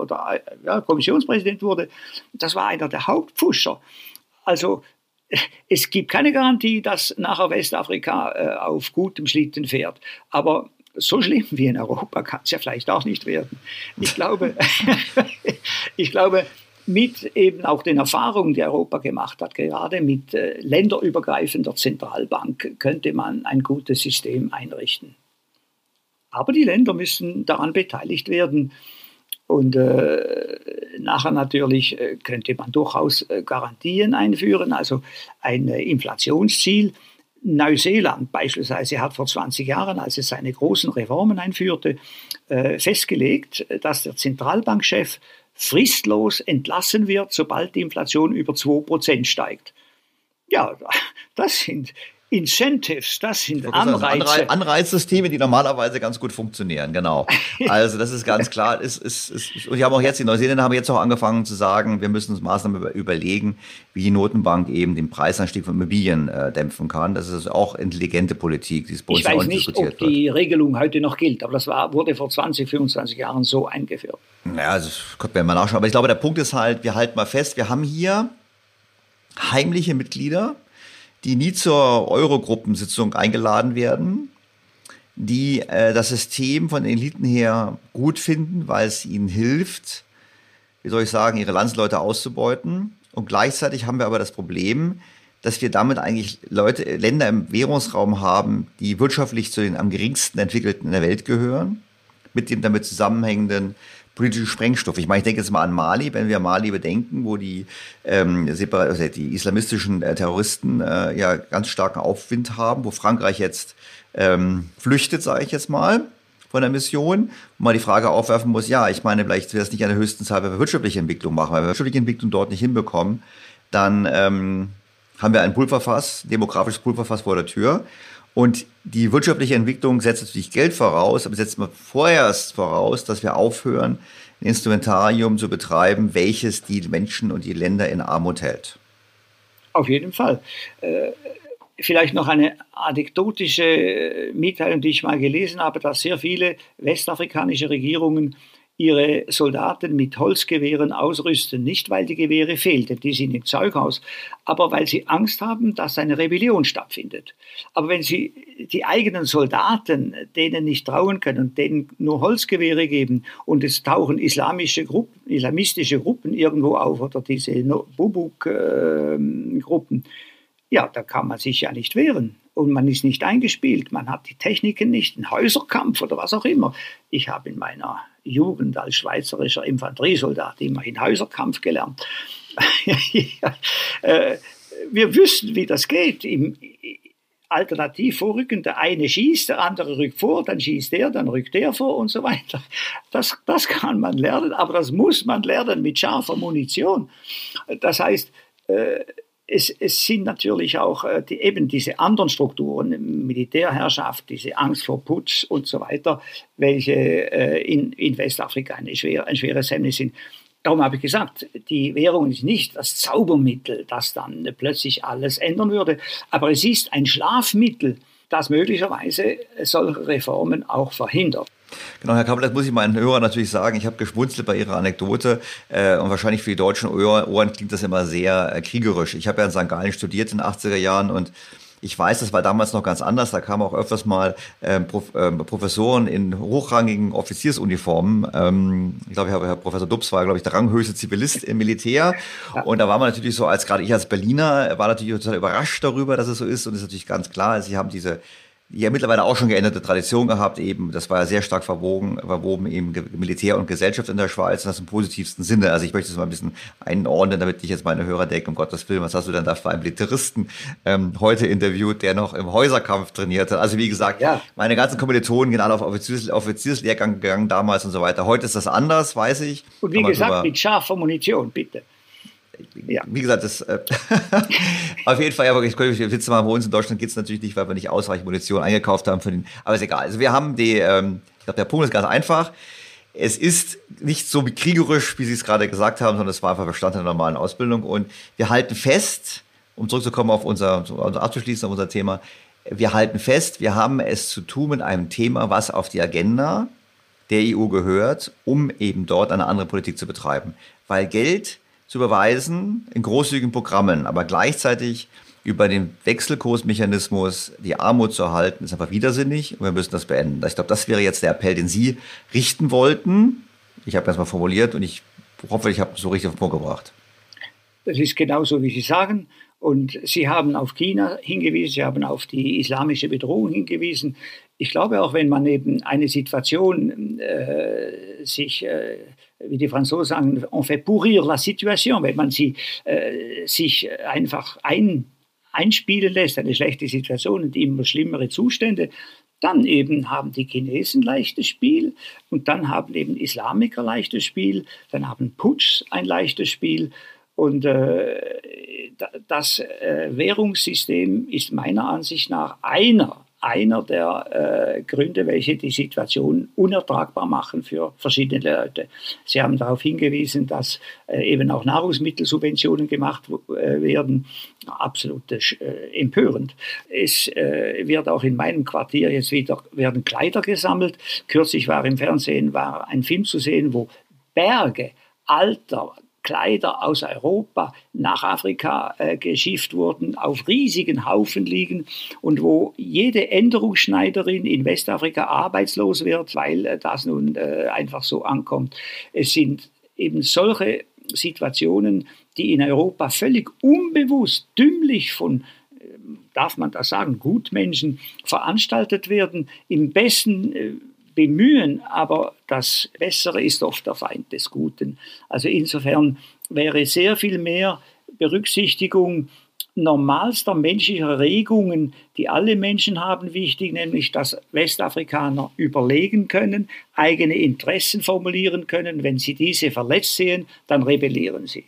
wurde, das war einer der Hauptpfuscher. Also es gibt keine Garantie, dass nachher Westafrika auf gutem Schlitten fährt. Aber so schlimm wie in Europa kann es ja vielleicht auch nicht werden. Ich glaube, mit eben auch den Erfahrungen, die Europa gemacht hat, gerade mit länderübergreifender Zentralbank, könnte man ein gutes System einrichten. Aber die Länder müssen daran beteiligt werden. Und nachher natürlich könnte man durchaus Garantien einführen, also ein Inflationsziel. Neuseeland beispielsweise hat vor 20 Jahren, als es seine großen Reformen einführte, festgelegt, dass der Zentralbankchef fristlos entlassen wird, sobald die Inflation über 2% steigt. Ja, das sind Incentives, das sind Anreize. Anreizsysteme, die normalerweise ganz gut funktionieren, genau. Also das ist ganz klar. Und die haben auch jetzt, die Neuseeländer haben jetzt auch angefangen zu sagen, wir müssen uns Maßnahmen überlegen, wie die Notenbank eben den Preisanstieg von Immobilien dämpfen kann. Das ist auch intelligente Politik, die es bei uns auch nicht diskutiert wird. Ich weiß nicht, ob die Regelung heute noch gilt, aber das wurde vor 20, 25 Jahren so eingeführt. Naja, das könnten wir mal nachschauen. Aber ich glaube, der Punkt ist halt, wir halten mal fest, wir haben hier heimliche Mitglieder, die nie zur Eurogruppensitzung eingeladen werden, die das System von den Eliten her gut finden, weil es ihnen hilft, wie soll ich sagen, ihre Landsleute auszubeuten. Und gleichzeitig haben wir aber das Problem, dass wir damit eigentlich Länder im Währungsraum haben, die wirtschaftlich zu den am geringsten entwickelten in der Welt gehören, mit dem damit zusammenhängenden politischen Sprengstoff. Ich meine, ich denke jetzt mal an Mali, wenn wir Mali bedenken, wo die islamistischen Terroristen ja ganz starken Aufwind haben, wo Frankreich jetzt flüchtet, sage ich jetzt mal, von der Mission, wo man die Frage aufwerfen muss, ja, ich meine, vielleicht wäre es nicht an der höchsten Zahl, wenn wir wirtschaftliche Entwicklung machen, weil wir wirtschaftliche Entwicklung dort nicht hinbekommen, dann haben wir ein Pulverfass, demografisches Pulverfass vor der Tür. Und die wirtschaftliche Entwicklung setzt natürlich Geld voraus, aber setzt mal vorerst voraus, dass wir aufhören, ein Instrumentarium zu betreiben, welches die Menschen und die Länder in Armut hält. Auf jeden Fall. Vielleicht noch eine anekdotische Mitteilung, die ich mal gelesen habe, dass sehr viele westafrikanische Regierungen ihre Soldaten mit Holzgewehren ausrüsten. Nicht, weil die Gewehre fehlten, die sind im Zeughaus, aber weil sie Angst haben, dass eine Rebellion stattfindet. Aber wenn sie die eigenen Soldaten denen nicht trauen können und denen nur Holzgewehre geben und es tauchen islamistische Gruppen irgendwo auf oder diese Bubuk-Gruppen, ja, da kann man sich ja nicht wehren. Und man ist nicht eingespielt, man hat die Techniken nicht, einen Häuserkampf oder was auch immer. Ich habe in meiner Jugend als schweizerischer Infanteriesoldat immerhin Häuserkampf gelernt. Wir wüssten, wie das geht. Im Alternativvorrücken, der eine schießt, der andere rückt vor, dann schießt der, dann rückt der vor und so weiter. Das kann man lernen, aber das muss man lernen mit scharfer Munition. Das heißt, es sind natürlich auch eben diese anderen Strukturen, Militärherrschaft, diese Angst vor Putsch und so weiter, welche in Westafrika ein schweres Hemmnis sind. Darum habe ich gesagt, die Währung ist nicht das Zaubermittel, das dann plötzlich alles ändern würde, aber es ist ein Schlafmittel, das möglicherweise solche Reformen auch verhindert. Genau, Herr Kappel, das muss ich meinen Hörern natürlich sagen. Ich habe geschmunzelt bei Ihrer Anekdote und wahrscheinlich für die deutschen Ohren klingt das immer sehr kriegerisch. Ich habe ja in St. Gallen studiert in den 80er Jahren und ich weiß, das war damals noch ganz anders. Da kamen auch öfters mal Professoren in hochrangigen Offiziersuniformen. Ich glaube, Herr Professor Dubs war, glaube ich, der ranghöchste Zivilist im Militär. Und da war man natürlich so, gerade ich als Berliner, war natürlich total überrascht darüber, dass es so ist. Und es ist natürlich ganz klar, Sie haben diese ja mittlerweile auch schon geänderte Tradition gehabt, eben, das war ja sehr stark verwoben eben Militär und Gesellschaft in der Schweiz, und das im positivsten Sinne. Also ich möchte es mal ein bisschen einordnen, damit nicht jetzt meine Hörer denken, um Gottes Willen, was hast du denn da für einen Militaristen heute interviewt, der noch im Häuserkampf trainiert hat. Also wie gesagt, ja, meine ganzen Kommilitonen gehen alle auf Offizierslehrgang gegangen damals und so weiter. Heute ist das anders, weiß ich. Und wie gesagt, mit scharfer Munition, bitte. Ja. Wie gesagt, das auf jeden Fall, ja, ich könnte Witze machen, bei uns in Deutschland geht es natürlich nicht, weil wir nicht ausreichend Munition eingekauft haben für den, aber ist egal. Also wir haben ich glaube, der Punkt ist ganz einfach. es ist nicht so kriegerisch, wie Sie es gerade gesagt haben, sondern es war einfach Bestandteil der normalen Ausbildung. Und wir halten fest, um zurückzukommen auf abzuschließen auf unser Thema, wir halten fest, wir haben es zu tun mit einem Thema, was auf die Agenda der EU gehört, um eben dort eine andere Politik zu betreiben. Weil Geld zu überweisen in großzügigen Programmen, aber gleichzeitig über den Wechselkursmechanismus die Armut zu erhalten, ist einfach widersinnig und wir müssen das beenden. Ich glaube, das wäre jetzt der Appell, den Sie richten wollten. Ich habe das mal formuliert und ich hoffe, ich habe es so richtig auf den Punkt gebracht. Das ist genauso, wie Sie sagen. Und Sie haben auf China hingewiesen, Sie haben auf die islamische Bedrohung hingewiesen. Ich glaube auch, wenn man eben eine Situation wie die Franzosen sagen, on fait pourrir la situation, wenn man sie sich einfach einspielen lässt, eine schlechte Situation und immer schlimmere Zustände, dann eben haben die Chinesen leichtes Spiel und dann haben eben Islamiker leichtes Spiel, dann haben Putschs ein leichtes Spiel und das Währungssystem ist meiner Ansicht nach einer der Gründe, welche die Situation unertragbar machen für verschiedene Leute. Sie haben darauf hingewiesen, dass eben auch Nahrungsmittelsubventionen gemacht werden. Absolut empörend. Es wird auch in meinem Quartier jetzt wieder werden Kleider gesammelt. Kürzlich war im Fernsehen ein Film zu sehen, wo Berge alter Kleider aus Europa nach Afrika geschifft wurden, auf riesigen Haufen liegen und wo jede Änderungsschneiderin in Westafrika arbeitslos wird, weil das nun einfach so ankommt. Es sind eben solche Situationen, die in Europa völlig unbewusst, dümmlich von, darf man das sagen, Gutmenschen veranstaltet werden, im besten Bemühen, aber das Bessere ist oft der Feind des Guten. Also insofern wäre sehr viel mehr Berücksichtigung normalster menschlicher Regungen, die alle Menschen haben, wichtig, nämlich dass Westafrikaner überlegen können, eigene Interessen formulieren können. Wenn sie diese verletzt sehen, dann rebellieren sie.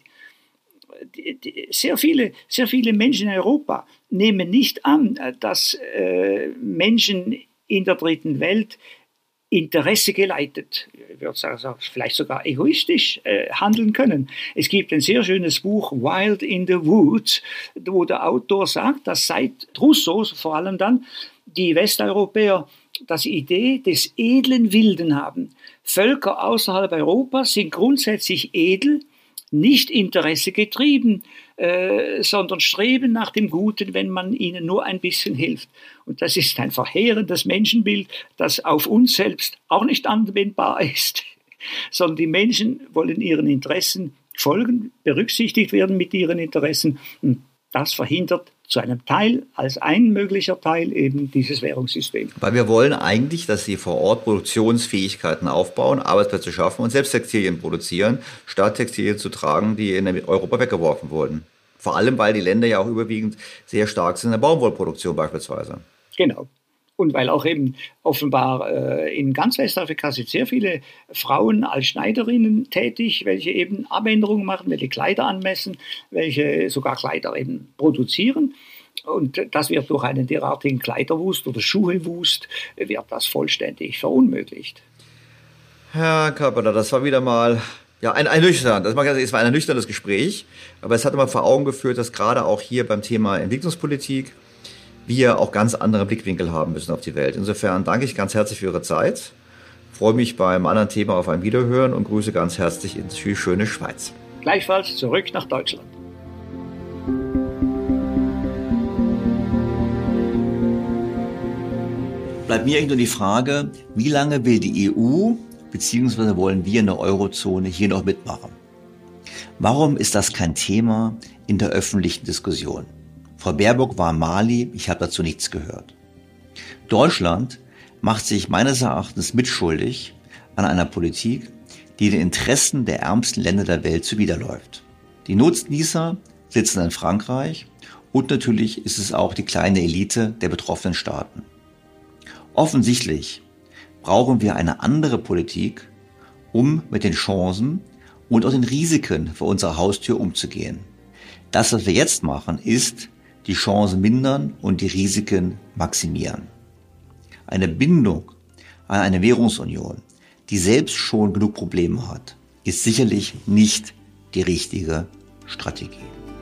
Sehr viele Menschen in Europa nehmen nicht an, dass Menschen in der dritten Welt Interesse geleitet, ich würde sagen, vielleicht sogar egoistisch handeln können. Es gibt ein sehr schönes Buch, Wild in the Woods, wo der Autor sagt, dass seit Rousseau vor allem dann die Westeuropäer das Idee des edlen Wilden haben. Völker außerhalb Europas sind grundsätzlich edel, nicht interessegetrieben, sondern streben nach dem Guten, wenn man ihnen nur ein bisschen hilft. Und das ist ein verheerendes Menschenbild, das auf uns selbst auch nicht anwendbar ist, sondern die Menschen wollen ihren Interessen folgen, berücksichtigt werden mit ihren Interessen. Und das verhindert zu einem Teil, als ein möglicher Teil eben dieses Währungssystem. Weil wir wollen eigentlich, dass sie vor Ort Produktionsfähigkeiten aufbauen, Arbeitsplätze schaffen und selbst Textilien produzieren, statt Textilien zu tragen, die in Europa weggeworfen wurden. Vor allem, weil die Länder ja auch überwiegend sehr stark sind in der Baumwollproduktion beispielsweise. Genau. Und weil auch eben offenbar in ganz Westafrika sind sehr viele Frauen als Schneiderinnen tätig, welche eben Abänderungen machen, welche Kleider anmessen, welche sogar Kleider eben produzieren. Und das wird durch einen derartigen Kleiderwust oder Schuhewust wird das vollständig verunmöglicht. Herr Kappeler, das war wieder mal ein ernüchterndes Gespräch, aber es hat immer vor Augen geführt, dass gerade auch hier beim Thema Entwicklungspolitik wir auch ganz andere Blickwinkel haben müssen auf die Welt. Insofern danke ich ganz herzlich für Ihre Zeit, freue mich beim anderen Thema auf ein Wiederhören und grüße ganz herzlich ins schöne Schweiz. Gleichfalls zurück nach Deutschland. Bleibt mir eigentlich nur die Frage, wie lange will die EU bzw. wollen wir in der Eurozone hier noch mitmachen? Warum ist das kein Thema in der öffentlichen Diskussion? Frau Baerbock war in Mali, ich habe dazu nichts gehört. Deutschland macht sich meines Erachtens mitschuldig an einer Politik, die den Interessen der ärmsten Länder der Welt zuwiderläuft. Die Nutznießer sitzen in Frankreich und natürlich ist es auch die kleine Elite der betroffenen Staaten. Offensichtlich brauchen wir eine andere Politik, um mit den Chancen und auch den Risiken vor unserer Haustür umzugehen. Das, was wir jetzt machen, ist die Chancen mindern und die Risiken maximieren. Eine Bindung an eine Währungsunion, die selbst schon genug Probleme hat, ist sicherlich nicht die richtige Strategie.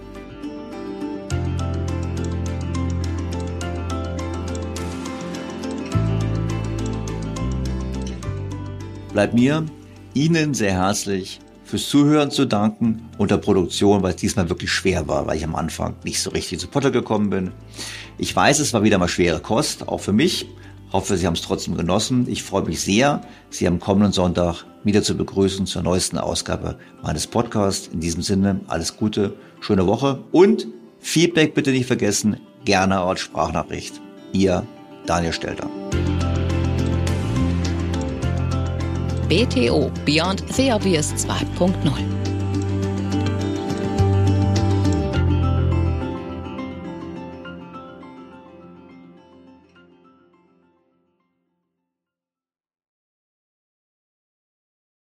Bleibt mir, Ihnen sehr herzlich fürs Zuhören zu danken und der Produktion, weil es diesmal wirklich schwer war, weil ich am Anfang nicht so richtig zu Potter gekommen bin. Ich weiß, es war wieder mal schwere Kost, auch für mich. Hoffe, Sie haben es trotzdem genossen. Ich freue mich sehr, Sie am kommenden Sonntag wieder zu begrüßen zur neuesten Ausgabe meines Podcasts. In diesem Sinne, alles Gute, schöne Woche und Feedback bitte nicht vergessen, gerne als Sprachnachricht. Ihr Daniel Stelter. BTO Beyond the Obvious 2.0